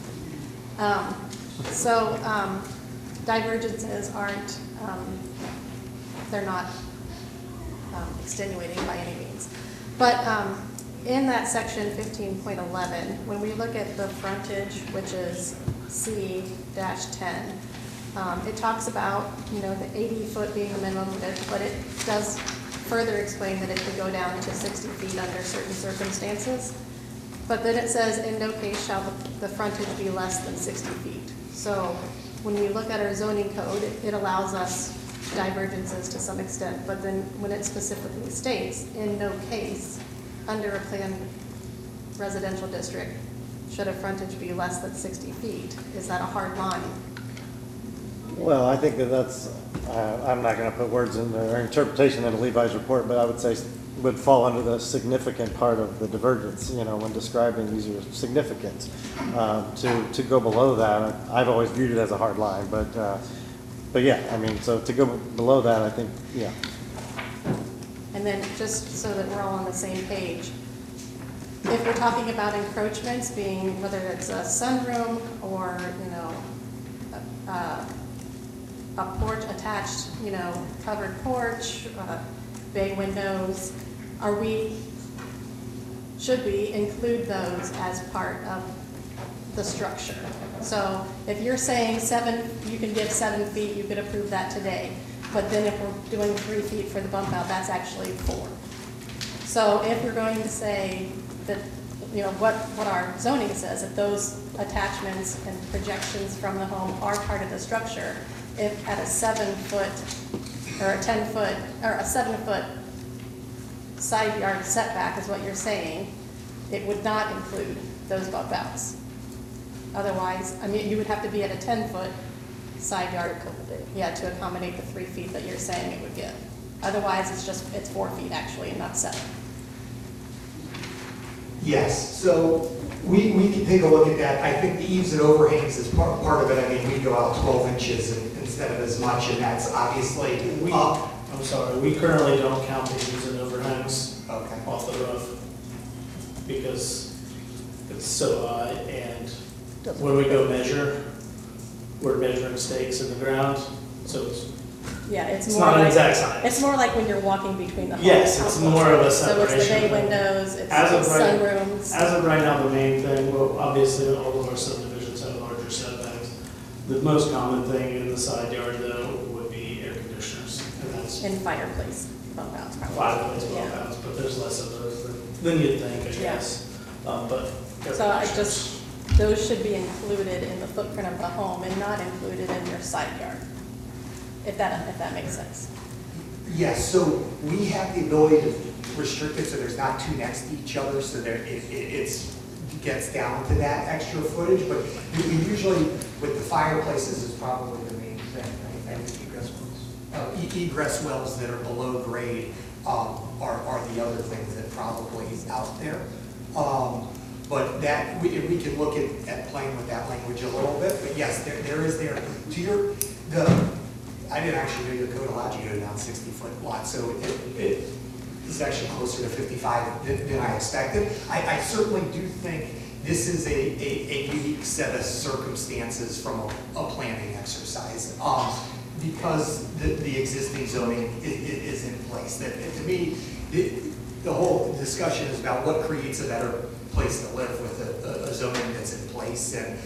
Divergences aren't, they're not extenuating by any means. But in that section 15.11, when we look at the frontage, which is C-10, it talks about, you know, the 80-foot being the minimum, but it does further explain that it could go down to 60 feet under certain circumstances. But then it says, in no case shall the frontage be less than 60 feet. So when we look at our zoning code, it allows us divergences to some extent, but then when it specifically states, in no case, under a planned residential district, should a frontage be less than 60 feet, is that a hard line? well, I think that's, I'm not going to put words in their interpretation of Levi's report, but I would say would fall under the significant part of the divergence, you know, when describing these are significant. To go below that, I've always viewed it as a hard line, but yeah, I mean, so to go below that, I think, yeah. And then just so that we're all on the same page, if we're talking about encroachments being, whether it's a sunroom or, you know, a porch attached, you know, covered porch, bay windows, should we include those as part of the structure? So if you're saying 7, you can give 7 feet, you could approve that today. But then if we're doing 3 feet for the bump out, that's actually 4. So if we're going to say that, you know, what our zoning says, that those attachments and projections from the home are part of the structure, if at a 7-foot or a 10-foot or a 7-foot side yard setback is what you're saying, it would not include those bump outs. Otherwise, I mean, you would have to be at a 10-foot side yard, yeah, to accommodate the 3 feet that you're saying it would give. Otherwise, it's 4 feet actually, and not 7. Yes, so we can take a look at that. I think the eaves and overhangs is part of it. I mean, we go out 12 inches instead of as much, and that's obviously up. I'm sorry, we currently don't count the eaves and overhangs Okay. off the roof because it's so high, and when we go measure, we're measuring stakes in the ground, so Yeah, it's it's more not an like, exact science. it's more like when you're walking between the homes. Yes, it's more of a So it's the bay separation. windows, it's As of right- sunrooms. As of right now, the main thing, well, obviously, all of our subdivisions have larger setbacks. The most common thing in the side yard, though, would be air conditioners, and that's And fireplace bump outs probably. fireplace bump Yeah. outs, but there's less of those than you'd think, I Yeah. guess. But air So I conditioners. just, those should be included in the footprint of the home and not included in your side yard, if that makes sense. Yes, so we have the ability to restrict it so there's not two next to each other, so there, it gets down to that extra footage, but we usually, with the fireplaces is probably the main thing, right? And egress wells. Egress wells that are below grade, are the other things that probably is out there. But that, we can look at playing with that language a little bit, but yes, there is there, to your, I didn't actually know your code allowed you to go down 60-foot lots, so it is actually closer to 55 than I expected. I certainly do think this is a unique set of circumstances from a planning exercise, because the existing zoning is in place. That, to me, the whole discussion is about what creates a better place to live with a zoning that's in place, and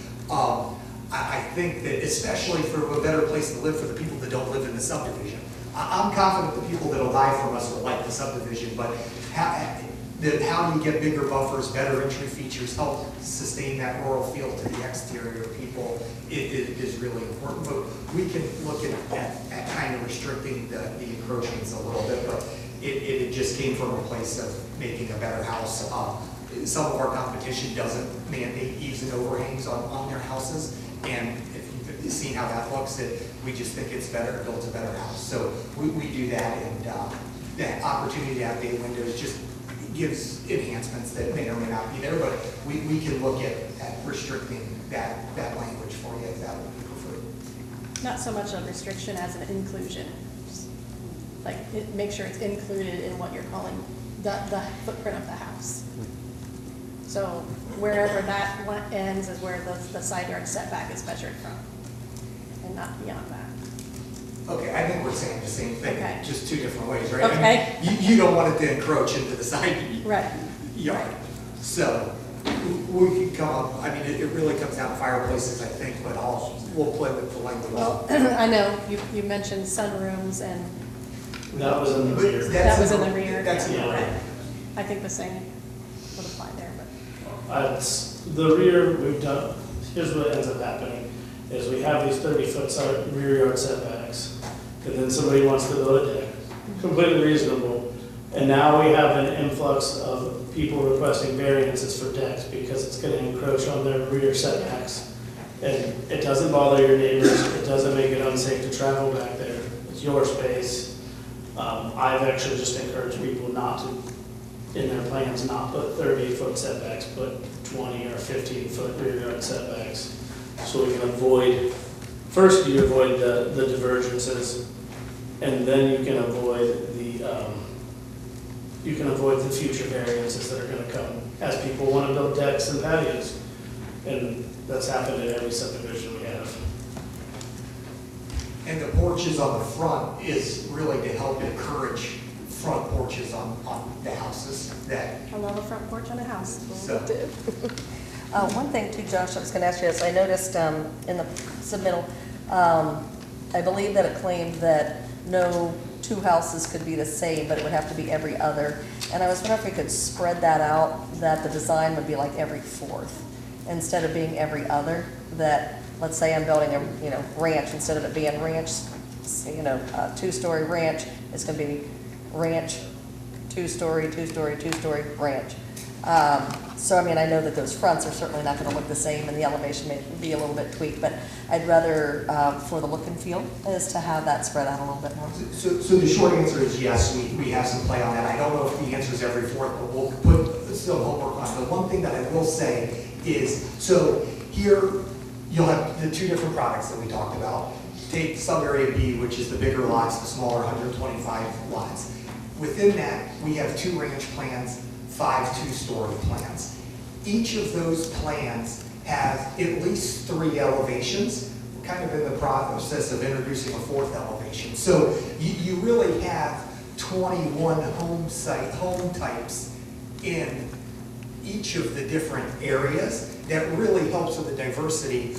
I think that especially for a better place to live for the people that don't live in the subdivision. I'm confident the people that'll buy from us will like the subdivision, but how do you get bigger buffers, better entry features, help sustain that rural feel to the exterior people, it is really important. But we can look at kind of restricting the encroachments a little bit, but it just came from a place of making a better house. Some of our competition doesn't mandate eaves and overhangs on their houses, and if you've seen how that looks, we just think it's better, it builds a better house. So we do that, and that opportunity to have bay windows just gives enhancements that may or may not be there, but we can look at restricting that language for you if that would be preferred. Not so much a restriction as an inclusion. Just like, make sure it's included in what you're calling the footprint of the house. So wherever that one ends is where the side yard setback is measured from, and not beyond that. Okay, I think we're saying the same thing, Okay. just two different ways, right? I mean, Okay. you don't want it to encroach into the side Right. yard. So we can come up, I mean, it really comes down to fireplaces, I think, but we'll play with the language. Well, I know you mentioned sunrooms, and That was in the But rear. that was in the rear. That's in the Yeah. rear. I think the same would apply there, but. The rear, we've done, here's what ends up happening, is we have these 30-foot rear yard setbacks, and then somebody wants to build a deck, completely reasonable, and now we have an influx of people requesting variances for decks because it's gonna encroach on their rear setbacks. And it doesn't bother your neighbors, it doesn't make it unsafe to travel back there, it's your space. I've actually just encouraged people not to, in their plans, not put 30-foot setbacks, but 20 or 15-foot rear yard setbacks. So we can avoid, first you avoid the divergences, and then you can avoid the future variances that are gonna come as people wanna build decks and patios. And that's happened in every subdivision we have. And the porches on the front is really to help encourage front porches on the houses that, I love a front porch on a house. so. One thing too, Josh, I was going to ask you this. I noticed in the submittal, I believe that it claimed that no two houses could be the same, but it would have to be every other. And I was wondering if we could spread that out, that the design would be like every fourth, instead of being every other. That, let's say I'm building a, ranch, instead of it being ranch, a two-story ranch, it's going to be ranch, two-story, two-story, two-story, ranch. So, I mean, I know that those fronts are certainly not going to look the same, and the elevation may be a little bit tweaked, but I'd rather, for the look and feel, is to have that spread out a little bit more. So the short answer is yes, we have some play on that. I don't know if the answer is every fourth, but we'll put still homework on it. The one thing that I will say is, so here you'll have the two different products that we talked about. Take sub-area B, which is the bigger lots, the smaller 125 lots. Within that, we have 2 ranch plans, 5 two-story plans. Each of those plans have at least 3 elevations. We're kind of in the process of introducing a 4th elevation. So you really have 21 home types in each of the different areas. That really helps with the diversity.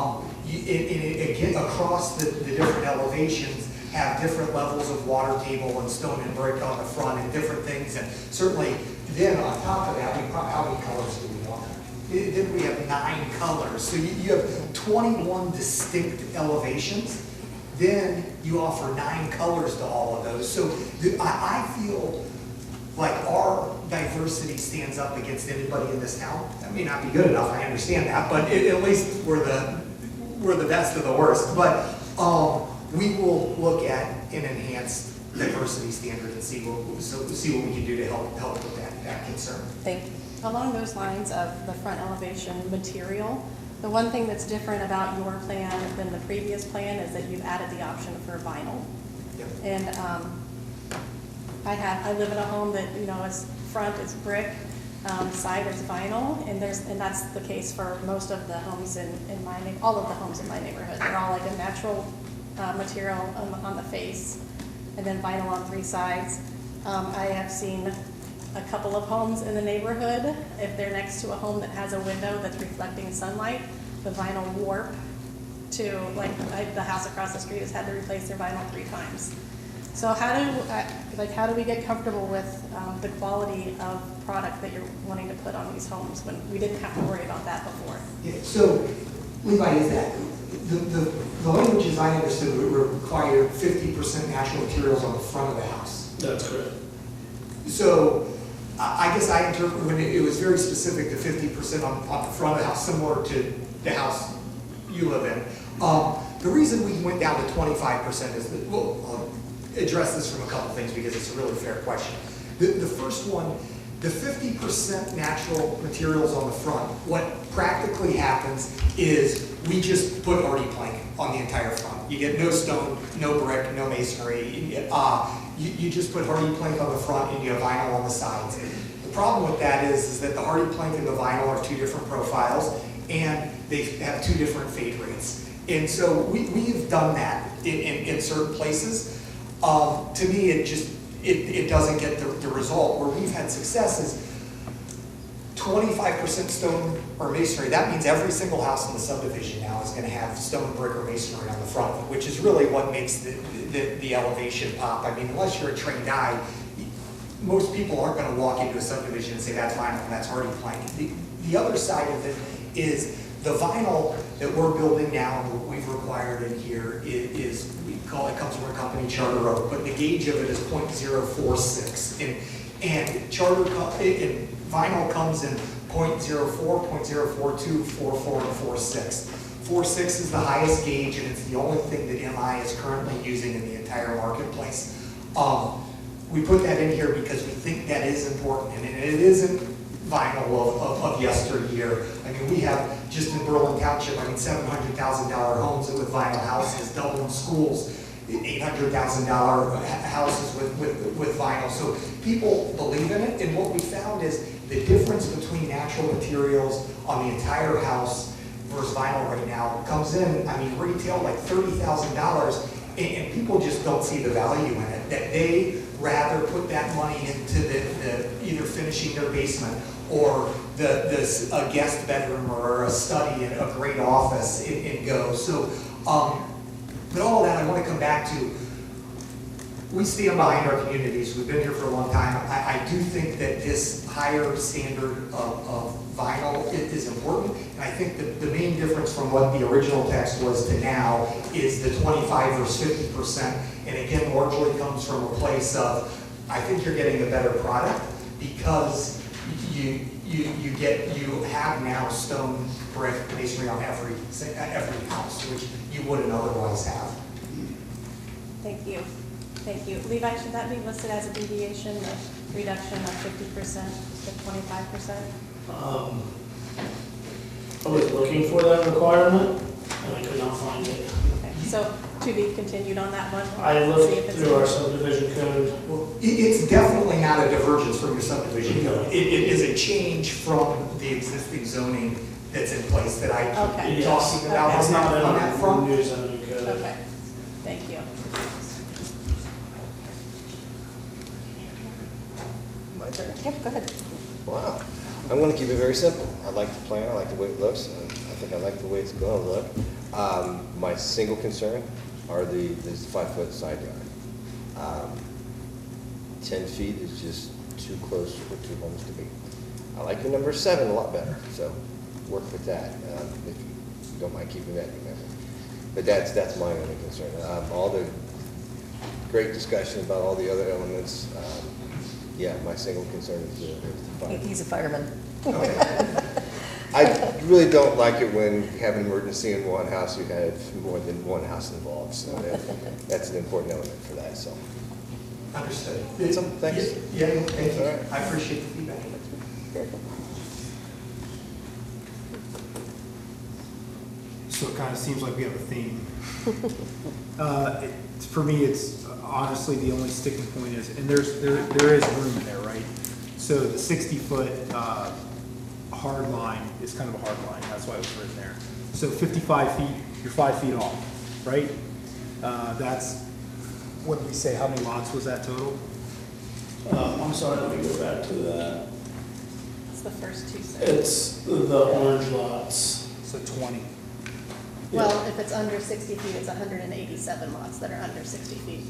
Again, across the different elevations, have different levels of water table and stone and brick on the front and different things. And certainly, then on top of that, how many colors do we want? Then we have 9 colors. So you have 21 distinct elevations. Then you offer 9 colors to all of those. So I feel like our diversity stands up against anybody in this town. That may not be good enough, I understand that, but at least we're the best of the worst. But we will look at an enhanced diversity standard and see what we can do to help with that concern. Thank you. Along those lines of the front elevation material, the one thing that's different about your plan than the previous plan is that you've added the option for vinyl. Yep. And I live in a home that, is front is brick, side is vinyl, and that's the case for most of the homes in my all of the homes in my neighborhood. They're all like a natural material on the face, and then vinyl on 3 sides. I have seen a couple of homes in the neighborhood, if they're next to a home that has a window that's reflecting sunlight, the vinyl warp to, the house across the street has had to replace their vinyl 3 times. So how do we get comfortable with the quality of product that you're wanting to put on these homes when we didn't have to worry about that before? Yeah, so Levi, is that the language as I understood would require 50% natural materials on the front of the house? That's correct. So I guess I interpret when it was very specific to 50% on the front of the house, similar to the house you live in. The reason we went down to 25% is that, I'll address this from a couple things because it's a really fair question. The first one, the 50% natural materials on the front, what practically happens is we just put hardy plank on the entire front. You get no stone, no brick, no masonry. You just put hardy plank on the front and you have vinyl on the sides. The problem with that is that the hardy plank and the vinyl are 2 different profiles and they have 2 different fade rates. And so we've done that in certain places. To me, it doesn't get the result. Where we've had success is 25% stone or masonry. That means every single house in the subdivision now is going to have stone, brick, or masonry on the front, which is really what makes the elevation pop. I mean, unless you're a trained guy, most people aren't going to walk into a subdivision and say that's vinyl and that's hardy plank. The other side of it is the vinyl that we're building now and what we've required in here is we call it, comes from a company, Charter Oak, but the gauge of it is 0.046. And vinyl comes in 0.04, 0.042, 44, and 46. 4.6 is the highest gauge, and it's the only thing that MI is currently using in the entire marketplace. We put that in here because we think that is important, and it isn't vinyl of yesteryear. I mean, we have, just in Berlin Township, $700,000 homes with vinyl houses, Dublin schools, $800,000 houses with vinyl. So people believe in it, and what we found is the difference between natural materials on the entire house versus vinyl right now comes in, retail like $30,000, and people just don't see the value in it, that they rather put that money into the either finishing their basement or a guest bedroom or a study and a great office and go. So, but all of that, I want to come back to, we stand behind our communities. We've been here for a long time. I do think that this higher standard of vinyl is important. And I think that the main difference from what the original text was to now is the 25 versus 50%. And again, largely comes from a place of, I think you're getting a better product because you have now stone, brick, masonry on every house, which you wouldn't otherwise have. Thank you. Thank you. Levi, should that be listed as a deviation, the reduction of 50% to 25%? I was looking for that requirement, and I could not find it. Okay, so to be continued on that one? I See looked if it's through our subdivision code. Well, it's definitely not a divergence from your subdivision code. It is a change from the existing zoning that's in place that I Okay. keep talking about Okay. It's not in on that our front. new zoning code. Okay, thank you. My turn. Yep, go ahead. Wow. I'm going to keep it very simple. I like the plan, I like the way it looks, and I think I like the way it's going to look. My single concern are the 5-foot side yard. 10 feet is just too close for 2 homes to be. I like the number 7 a lot better, so work with that. If you don't mind keeping that in mind. But that's my only concern. All the great discussion about all the other elements. Yeah, my single concern is the fire. He's a fireman. I really don't like it when you have an emergency in one house, you have more than one house involved. So that's an important element for that, so. Understood. So, thanks. Yeah, thank you. All right. I appreciate the feedback. So it kind of seems like we have a theme. For me, it's honestly the only sticking point is, and there is room in there, right? So the 60-foot hard line is kind of a hard line. That's why it was written there. So 55 feet, you're 5 feet off, right? That's, what did we say? How many lots was that total? I'm sorry, let me go back to that. It's the first two sentences. It's the orange lots. So 20. Well, if it's under 60 feet, it's 187 lots that are under 60 feet.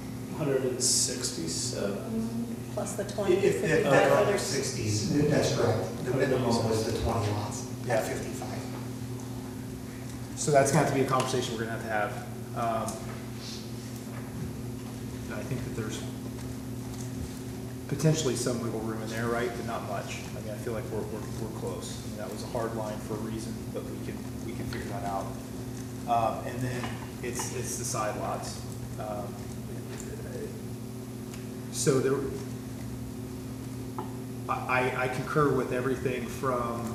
167. Plus the 20, If 55 they're under others. 60s, that's correct. The minimum was the 20 lots at 55. So that's going to have to be a conversation we're going to have. I think that there's potentially some wiggle room in there, right? But not much. I mean, I feel like we're close. I mean, that was a hard line for a reason, but we can figure that out. And then it's the side lots. So there, I concur with everything from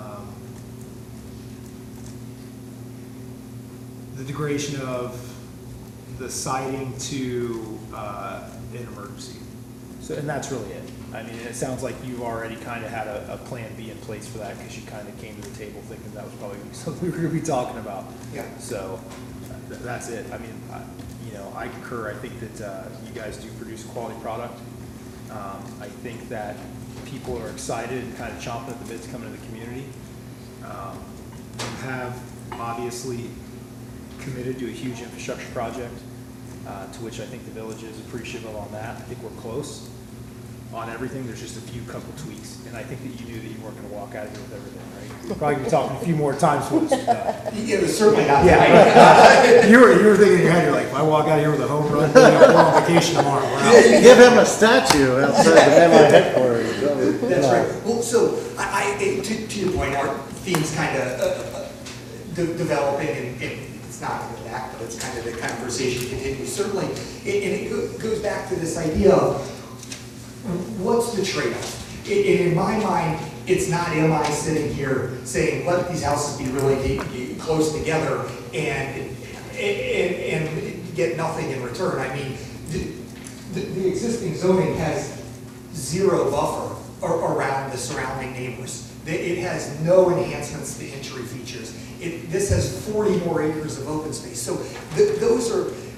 the degradation of the siding to an emergency. So, and that's really it. I mean, it sounds like you've already kind of had a plan B in place for that because you kind of came to the table thinking that was probably gonna be something we were going to be talking about. Yeah. So that's it. I mean, I concur. I think that you guys do produce a quality product. I think that people are excited and kind of chomping at the bits coming to the community. You have obviously committed to a huge infrastructure project, to which I think the village is appreciative of on that. I think we're close on everything. There's just a few couple tweaks, and I think that you knew that you weren't going to walk out of here with everything, right? We're probably going to be talking a few more times once we're done. It was certainly not. Yeah, you were thinking in your head, you're like, if I walk out here with a home run, we're on vacation tomorrow. We're out. Give him a statue outside the MI headquarters. That's right. Well, so to your point, our theme's kind of developing, and it's not going to back, but it's kind of the conversation continues. Certainly, and it goes back to this idea of what's the trade-off? In my mind, it's not am I sitting here saying let these houses be really close together and get nothing in return. I mean, the existing zoning has zero buffer around the surrounding neighbors. It has no enhancements to entry features. This has 40 more acres of open space. So those are,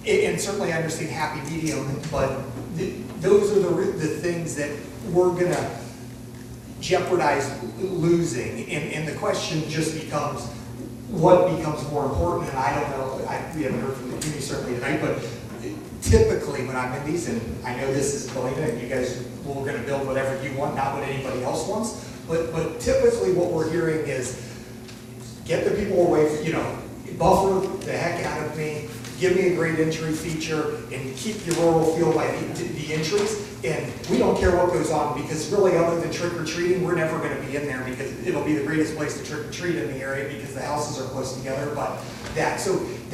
and certainly I understand happy medium, but those are the things that we're gonna jeopardize losing, and the question just becomes, what becomes more important? And I don't know, we haven't heard from the community certainly tonight, but typically when I'm in these, and I know this is going, and you guys, we're gonna build whatever you want, not what anybody else wants, but typically what we're hearing is, get the people away, buffer the heck out of me, give me a great entry feature, and keep your rural feel by the entries. And we don't care what goes on, because really, other than trick or treating, we're never going to be in there, because it'll be the greatest place to trick or treat in the area, because the houses are close together. But that's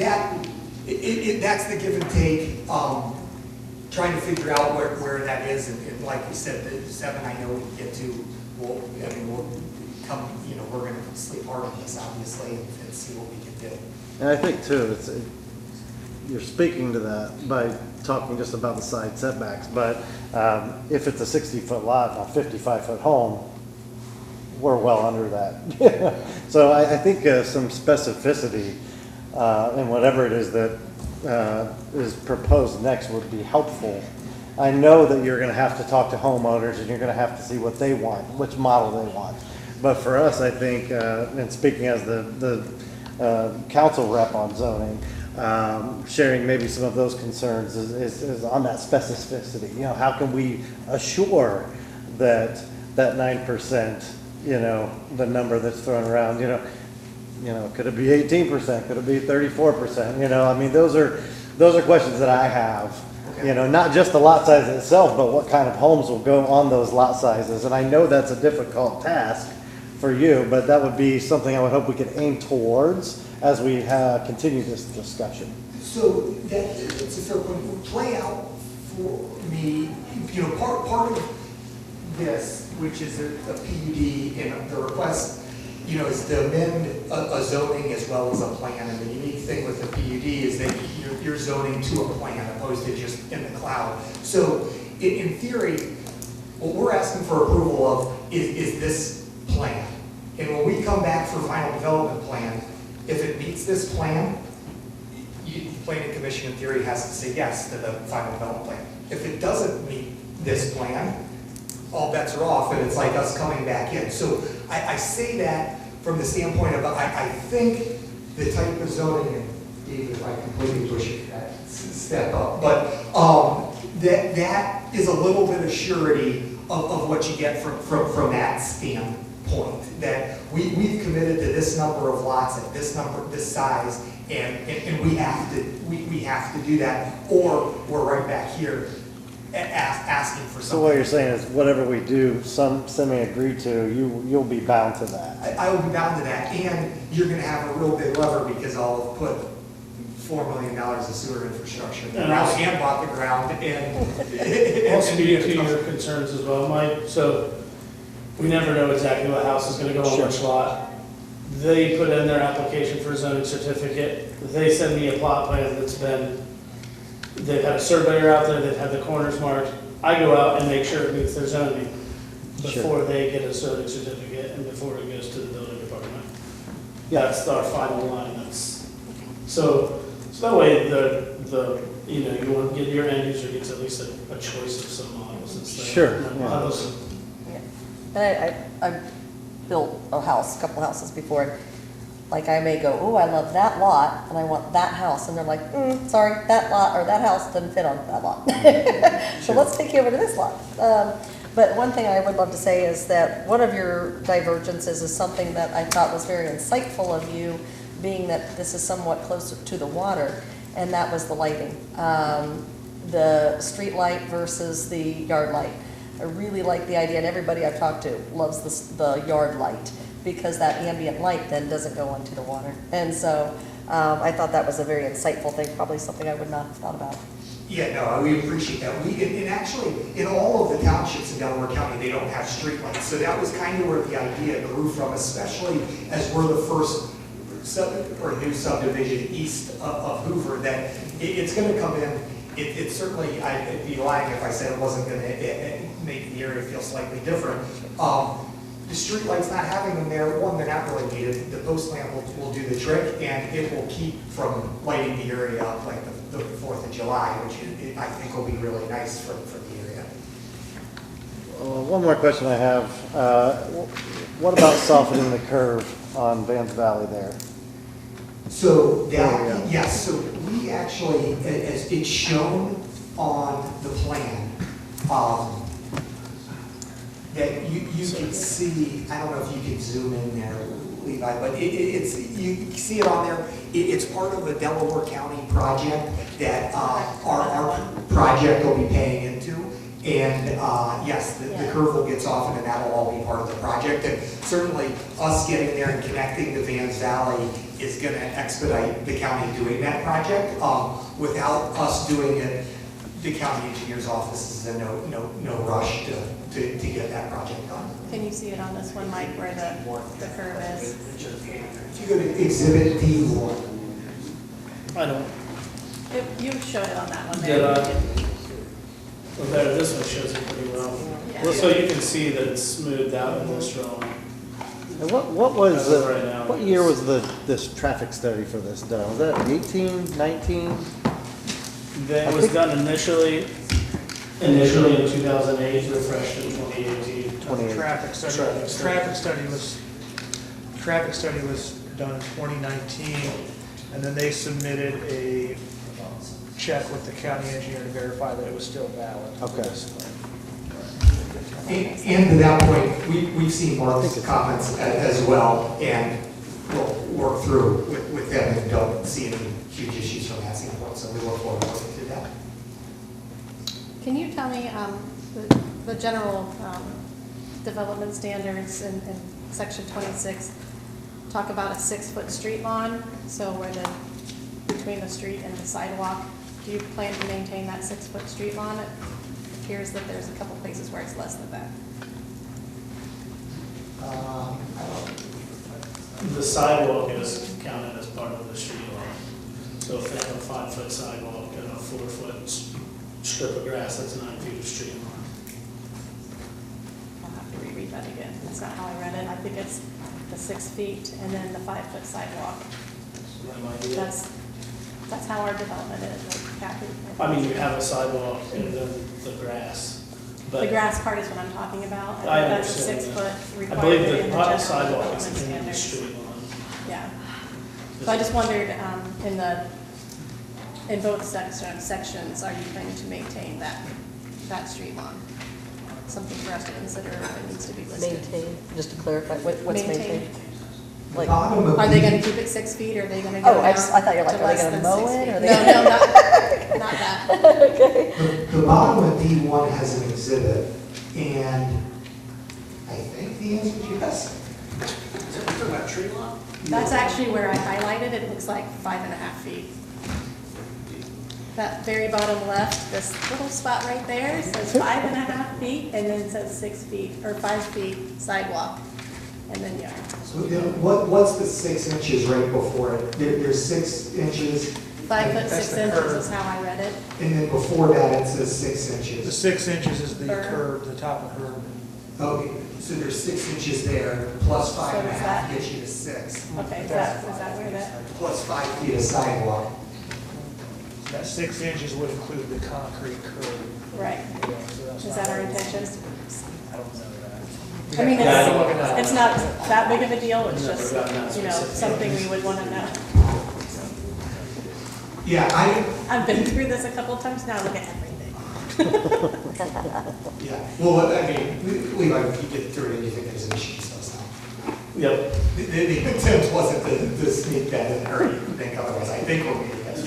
the give and take. Trying to figure out where that is, and like you said, the 7 I know we can get to. We'll come. We're going to sleep hard on this, obviously, and see what we can do. And I think too, you're speaking to that by talking just about the side setbacks, but if it's a 60-foot lot and a 55-foot home, we're well under that. So I think some specificity in whatever it is that is proposed next would be helpful. I know that you're going to have to talk to homeowners, and you're going to have to see what they want, which model they want. But for us, I think, and speaking as the council rep on zoning, sharing maybe some of those concerns is on that specificity. How can we assure that 9%, the number that's thrown around, could it be 18%? Could it be 34%? I mean, those are questions that I have. Okay. Not just the lot size itself, but what kind of homes will go on those lot sizes. And I know that's a difficult task for you, but that would be something I would hope we could aim towards as we continue this discussion. So it's a fair point. Play out for me, part of this, which is a PUD, and the request, is to amend a zoning as well as a plan. And the unique thing with the PUD is that you're zoning to a plan opposed to just in the cloud. So in theory, what we're asking for approval of is this plan. And when we come back for final development plan, if it meets this plan, the planning commission in theory has to say yes to the final development plan. If it doesn't meet this plan, all bets are off, and it's like us coming back in. So I say that from the standpoint of, I think the type of zoning, and David, if I completely push it, step up, but that is a little bit of surety of what you get from that standpoint. That we've committed to this number of lots at this size, and we have to do that, or we're right back here asking for something. So what you're saying is whatever we do, some semi-agree to, you'll be bound to that. I will be bound to that, and you're going to have a real big lever, because I'll put $4 million of sewer infrastructure in the ground and bought the ground. I'll speak to your concerns as well, Mike. So we never know exactly what house is going to go on which lot. They put in their application for a zoning certificate. They send me a plot plan they've had a surveyor out there, they've had the corners marked. I go out and make sure it meets their zoning before they get a zoning certificate and before it goes to the building department. Yeah. That's our final line. So that way you want to get your end user gets at least a choice of some models instead. Sure. And I've built a couple houses before. Like I may go, oh, I love that lot, and I want that house, and they're like, sorry, that lot or that house doesn't fit on that lot. So let's take you over to this lot. But one thing I would love to say is that one of your divergences is something that I thought was very insightful of you, being that this is somewhat close to the water, and that was the lighting. The street light versus the yard light. I really like the idea, and everybody I've talked to loves the yard light, because that ambient light then doesn't go onto the water. And so I thought that was a very insightful thing, probably something I would not have thought about. Yeah, no, we appreciate that. And actually, in all of the townships in Delaware County, they don't have streetlights. So that was kind of where the idea grew from, especially as we're the first new subdivision east of Hoover, that it's going to come in. It certainly, I'd be lying if I said it wasn't going to make the area feel slightly different. the streetlights, not having them there, one, they're not really needed. The post lamp will do the trick, and it will keep from lighting the area up like the 4th of July, which I think will be really nice for the area. One more question I have. What about softening the curve on Vans Valley there? So There we that, go. yes, so we actually, as it's shown on the plan, that you can see, I don't know if you can zoom in there, Levi, but it's, you can see it on there. It's part of a Delaware County project that our project will be paying into. And yes, the curve will get softened, and that will all be part of the project. And certainly, us getting there and connecting to Vans Valley is going to expedite the county doing that project. Without us doing it, the county engineer's office is in no rush to get that project done. Can you see it on this one, Mike, where the curve is? If you go to Exhibit D1, I don't, You showed it on that one Did there. I? well, there, this one shows it pretty well. Yeah. So you can see that it's smoothed out in this drawing. And what was As of right now, what year was this traffic study for this done? Was that 18, 19? It was done initially in 2008, refreshed in 2018. 28. Traffic study was done in 2019, and then they submitted a check with the county engineer to verify that it was still valid. Okay. and to that point, we've seen Mark's comments as well, and we'll work through with them and don't see any huge issues from that standpoint, so we look forward to working through that. Can you tell me the general development standards in section 26 talk about a 6-foot street lawn, so where between the street and the sidewalk, do you plan to maintain that 6-foot street lawn? It appears that there's a couple places where it's less than that. The sidewalk is counted as part of the street line. So if they have a 5-foot sidewalk and a 4-foot strip of grass, that's 9 feet of street line. I'll have to reread that again. That's not how I read it. I think it's the 6 feet and then the 5-foot sidewalk. So that might be it. That's how our development is, like Kathy. I mean, you have a sidewalk and then the grass. The But grass part is what I'm talking about. I That's a understand 6-foot that. I requirement believe in the the general sidewalk development is in the standards. street line. Yeah. So I just wondered, in both sections, are you planning to maintain that street lawn? Something for us to consider if it needs to be listed. Maintain, just to clarify, what's Maintain. maintained? The Like, bottom of Are they the- gonna keep it 6 feet, or are they gonna go oh, down I thought you were like, to are they less gonna than mow 6 it? feet? Are No, they? not that. Okay. The bottom of D1 has an exhibit, and I think the answer is yes. That's actually where I highlighted, it looks like 5.5 feet. That very bottom left, this little spot right there says 5.5 feet, and then it says 6 feet, or 5 feet sidewalk, and then yard. So what's the 6 inches right before it? There's 6 inches, 5 foot That's 6 the inches curve. is how I read it. and then before that it says 6 The inches. 6 inches is the Curve. curve, the top of curve. Okay, so there's 6 inches there, plus So 5.5 is that- gets you to 6, Okay, is that where that, plus 5 feet of sidewalk. That 6 inches would include the concrete curve. right, So that's is not that our really- intention? I don't know that. I mean, Yeah, I don't look at that. it's not that big of a deal, it's Never just, gotten that specific. something we would wanna know. Yeah, I've been through this a couple of times now, look at everything. yeah, well, I mean, Levi, if you get through it and you think there's an issue, so it's not. Yep. The intent wasn't to sneak that in, or you think otherwise, I think we're meeting this.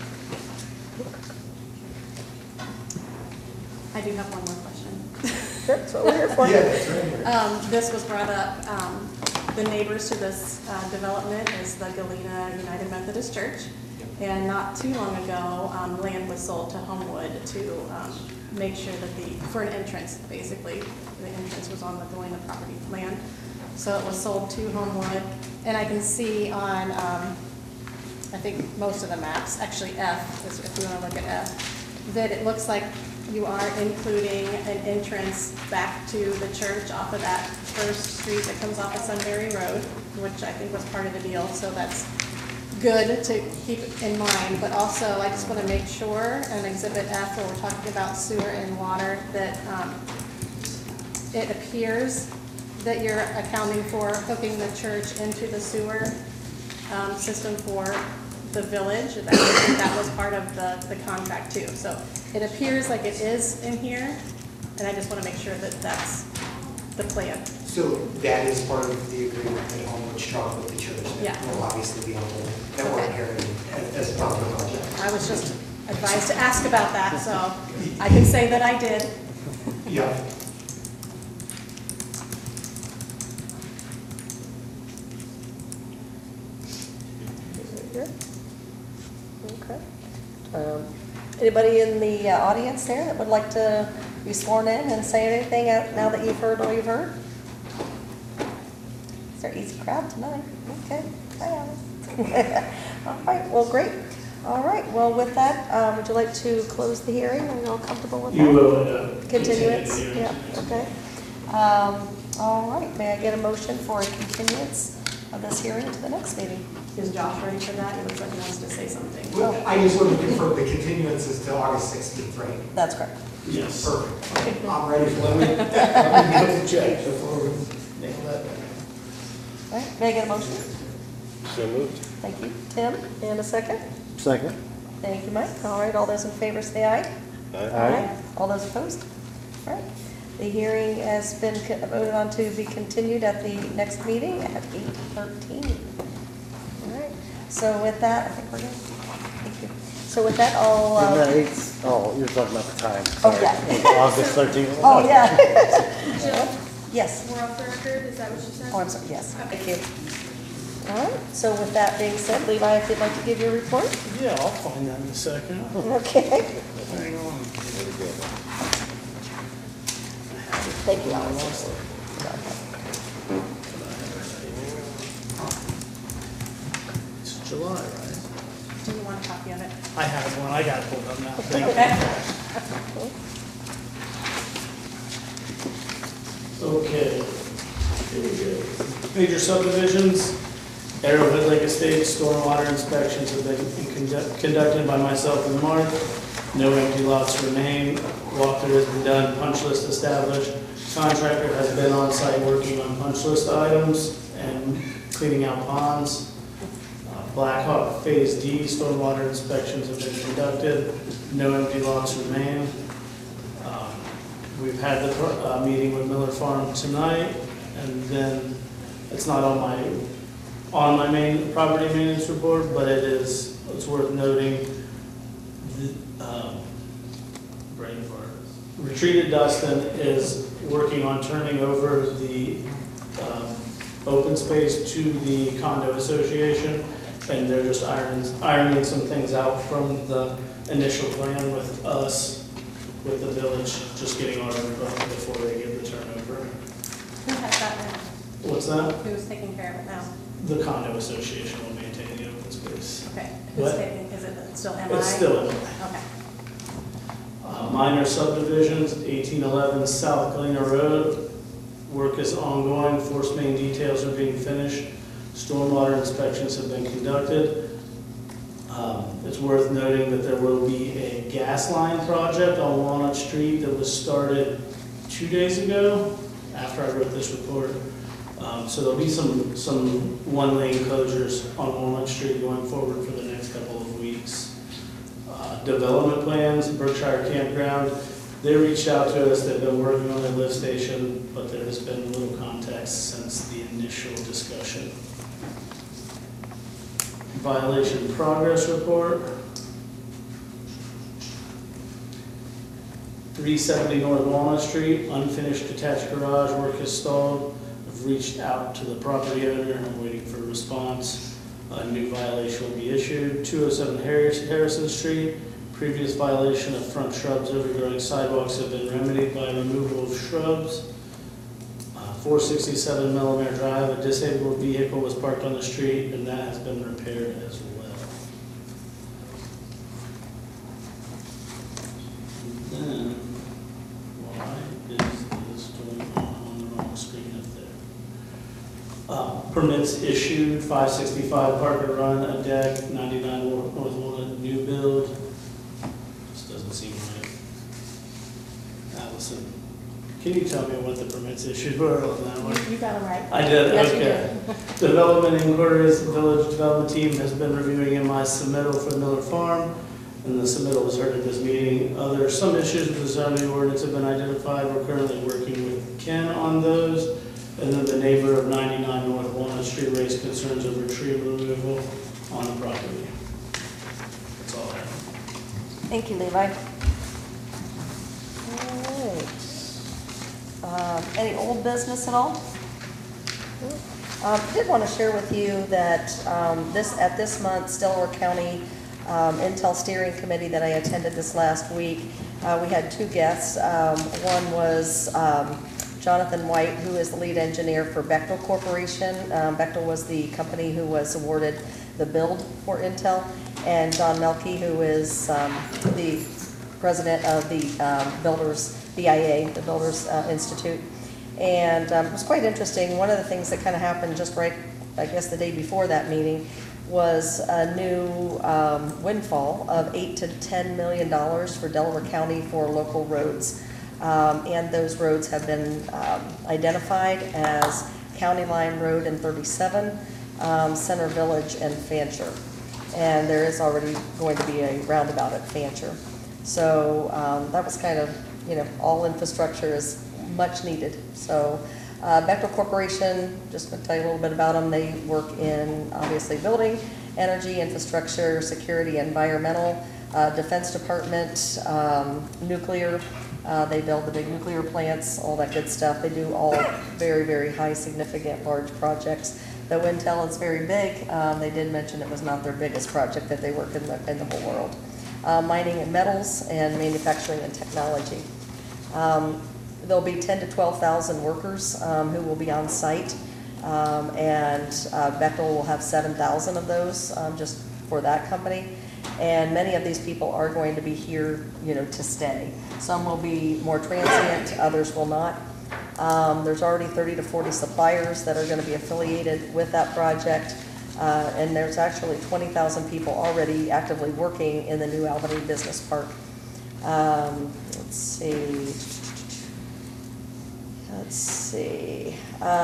I do have one more question. Sure, that's what we're here for. Yeah, that's right. This was brought up, the neighbors to this development is the Galena United Methodist Church. And not too long ago, land was sold to Homewood to make sure that for an entrance, basically, the entrance was on the Galena property plan. So it was sold to Homewood, and I can see on, I think most of the maps, actually F, if you want to look at F, that it looks like you are including an entrance back to the church off of that first street that comes off of Sunbury Road, which I think was part of the deal, so that's good to keep in mind. But also, I just want to make sure, on Exhibit F, where we're talking about sewer and water, that it appears that you're accounting for hooking the church into the sewer system for the village. That was part of the contract too. So it appears like it is in here, and I just want to make sure that that's the plan. So that is part of the agreement that Homewood struck with the church. Yeah. That will obviously be on hold, that we're Okay. inheriting as part of the project. I was just advised to ask about that, so I can say that I did. Yeah. Good. Okay. Anybody in the audience there that would like to be sworn in and say anything now that you've heard all you've heard? Is there an easy crowd tonight? Okay. Hi, Alice. All right, well, great. All right, well, with that, would you like to close the hearing? Are you all comfortable with that? You will Continuance, continue. yeah, okay. All right, may I get a motion for a continuance of this hearing to the next meeting? Is Josh ready for that? He looks like he wants to say something. Well, I just want to confirm the continuance is till August 16th, right? That's correct. Yes. Perfect. I'm ready for Let that. me get the check before we nail that. All right, may I get a motion? So moved. Thank you, Tim, and a second? Second. Thank you, Mike. All right, all those in favor say aye. Aye. All those opposed? All right. The hearing has been voted on to be continued at the next meeting at 8:13. All right, so with that, I think we're good. Thank you. So with that, I'll, Isn't that eight? Oh, you're talking about the time. Oh, Sorry. yeah. August 13th. oh, yeah. Jill, Yes. we're off the record, is that what you said? Oh, I'm sorry, yes. Thank you. All right, so with that being said, Levi, if you'd like to give your report? Yeah, I'll find that in a second. Okay. Hang on. Very good. Thank you, Alice. It's July, right? Do you want a copy of it? I have one, I got it pulled up now. Thank you. Okay, here we go. Major subdivisions, Arrowhead Lake Estates, stormwater inspections have been conducted by myself and Mark. No empty lots remain. Walkthrough has been done, punch list established. Contractor has been on site working on punch list items and cleaning out ponds. Blackhawk Phase D, stormwater inspections have been conducted. No empty lots remain. We've had the meeting with Miller Farm tonight, and then it's not on my main property maintenance report, but it's worth noting. Brain fart. Retreated Dustin is working on turning over the open space to the condo association, and they're just ironing some things out from the initial plan with us, with the village, just getting our input before they give the turnover. Who has that now? What's that? Who's taking care of it now? The condo association will maintain the open space. Okay. What? Who's taking, is it still MI? It's still in. Okay. Minor subdivisions, 1811 South Galena Road. Work is ongoing, force main details are being finished. Stormwater inspections have been conducted. It's worth noting that there will be a gas line project on Walnut Street that was started 2 days ago, after I wrote this report. So there'll be some one-lane closures on Walnut Street going forward for the next couple of weeks. Development plans, Berkshire Campground, they reached out to us, they've been working on their lift station, but there has been little context since the initial discussion. Violation progress report. 370 North Walnut Street, unfinished detached garage work is stalled. I've reached out to the property owner and I'm waiting for a response. A new violation will be issued. 207 Harrison Street, previous violation of front shrubs overgrowing sidewalks have been remedied by removal of shrubs. 467 Melamere Drive, a disabled vehicle was parked on the street and that has been repaired as well. Then, Permits issued, 565 Parker Run, a deck, 99 North Walnut, new build. This doesn't seem right. Allison, can you tell me what the permits issued were on that one? You got it right. I did, Yes, you okay. Development inquiries, the village development team has been reviewing MI submittal for Miller Farm, and the submittal was heard at this meeting. Some issues with the zoning ordinance have been identified. We're currently working with Ken on those. And then the neighbor of 99 North Walnut Street raised concerns over tree removal on the property. That's all I have. Thank you, Levi. All right. Any old business at all? I did want to share with you that at this month's Delaware County Intel Steering Committee that I attended this last week, we had two guests. One was Jonathan White, who is the lead engineer for Bechtel Corporation. Bechtel was the company who was awarded the build for Intel, and John Melke, who is the president of the BIA, the Builders Institute. And it was quite interesting. One of the things that kind of happened just right, I guess, the day before that meeting was a new windfall of $8 to $10 million for Delaware County for local roads. And those roads have been identified as County Line Road and 37, Center Village and Fancher. And there is already going to be a roundabout at Fancher. So that was kind of, all infrastructure is much needed. So Bechtel Corporation, just to tell you a little bit about them, they work in obviously building, energy, infrastructure, security, environmental, Defense Department, nuclear. They build the big nuclear plants, all that good stuff. They do all very, very high, significant, large projects. Though Intel is very big, they did mention it was not their biggest project that they work in the whole world. Mining and metals and manufacturing and technology. There'll be 10 to 12,000 workers who will be on site, and Bechtel will have 7,000 of those just for that company. And many of these people are going to be here, to stay. Some will be more transient, others will not. There's already 30 to 40 suppliers that are going to be affiliated with that project. And there's actually 20,000 people already actively working in the new Albany Business Park. Let's see.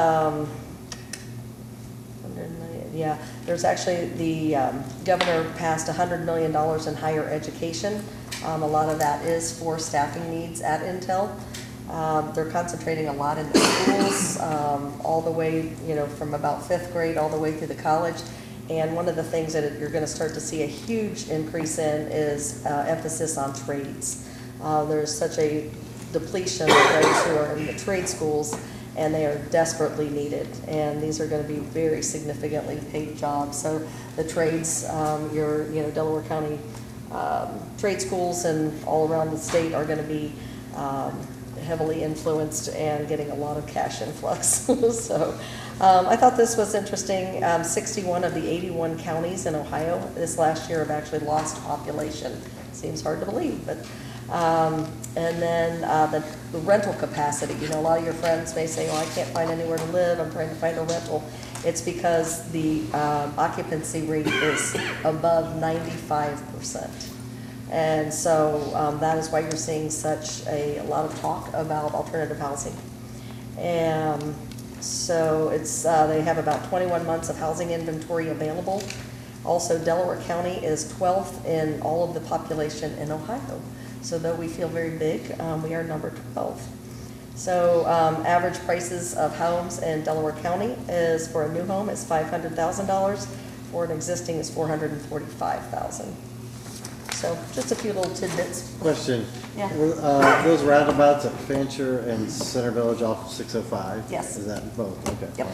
Yeah, there's actually, the governor passed $100 million in higher education. A lot of that is for staffing needs at Intel. They're concentrating a lot in the schools, all the way, from about 5th grade all the way through the college. And one of the things that you're going to start to see a huge increase in is emphasis on trades. There's such a depletion of those who are in the trade schools, and they are desperately needed. And these are going to be very significantly paid jobs. So the trades, your Delaware County trade schools and all around the state are going to be heavily influenced and getting a lot of cash influx. So I thought this was interesting. 61 of the 81 counties in Ohio this last year have actually lost population. Seems hard to believe, but and then the rental capacity. A lot of your friends may say, I can't find anywhere to live, I'm trying to find a rental. It's because the occupancy rate is above 95%. And so that is why you're seeing such a lot of talk about alternative housing. And so they have about 21 months of housing inventory available. Also, Delaware County is 12th in all of the population in Ohio. So though we feel very big, we are number 12. So average prices of homes in Delaware County is, for a new home, is $500,000. For an existing is $445,000. So just a few little tidbits. Question. Yeah. Those roundabouts at Fancher and Center Village off of 605? Yes. Is that both? Okay. Yep.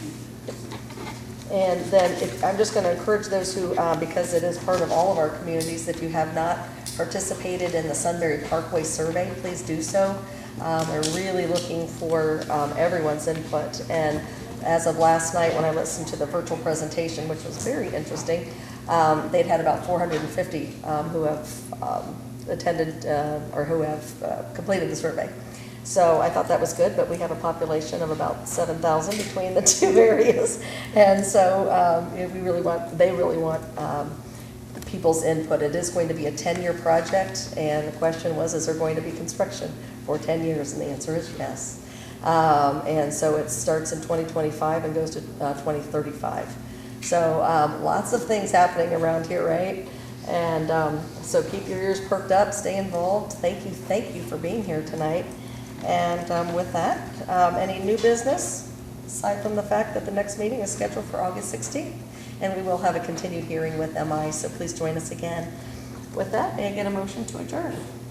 And then I'm just going to encourage those who, because it is part of all of our communities, if you have not participated in the Sunbury Parkway survey, please do so. We're really looking for everyone's input. And as of last night, when I listened to the virtual presentation, which was very interesting, they'd had about 450 who have attended or who have completed the survey. So I thought that was good, but we have a population of about 7,000 between the two areas. And so they really want people's input. It is going to be a 10-year project, and the question was, is there going to be construction for 10 years? And the answer is yes. And so it starts in 2025 and goes to 2035. So lots of things happening around here, right? And so keep your ears perked up, stay involved. Thank you for being here tonight. And with that, any new business, aside from the fact that the next meeting is scheduled for August 16th? And we will have a continued hearing with MI, so please join us again. With that, may I get a motion to adjourn?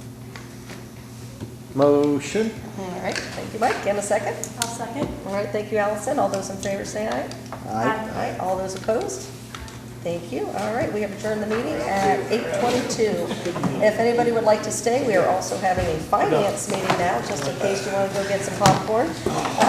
Motion? All right, thank you, Mike. And a second? I'll second. All right, thank you, Allison. All those in favor say aye. Aye. Aye. All those opposed? Thank you. All right, we have adjourned the meeting at 8:22. If anybody would like to stay, we are also having a finance meeting now, just in case you want to go get some popcorn.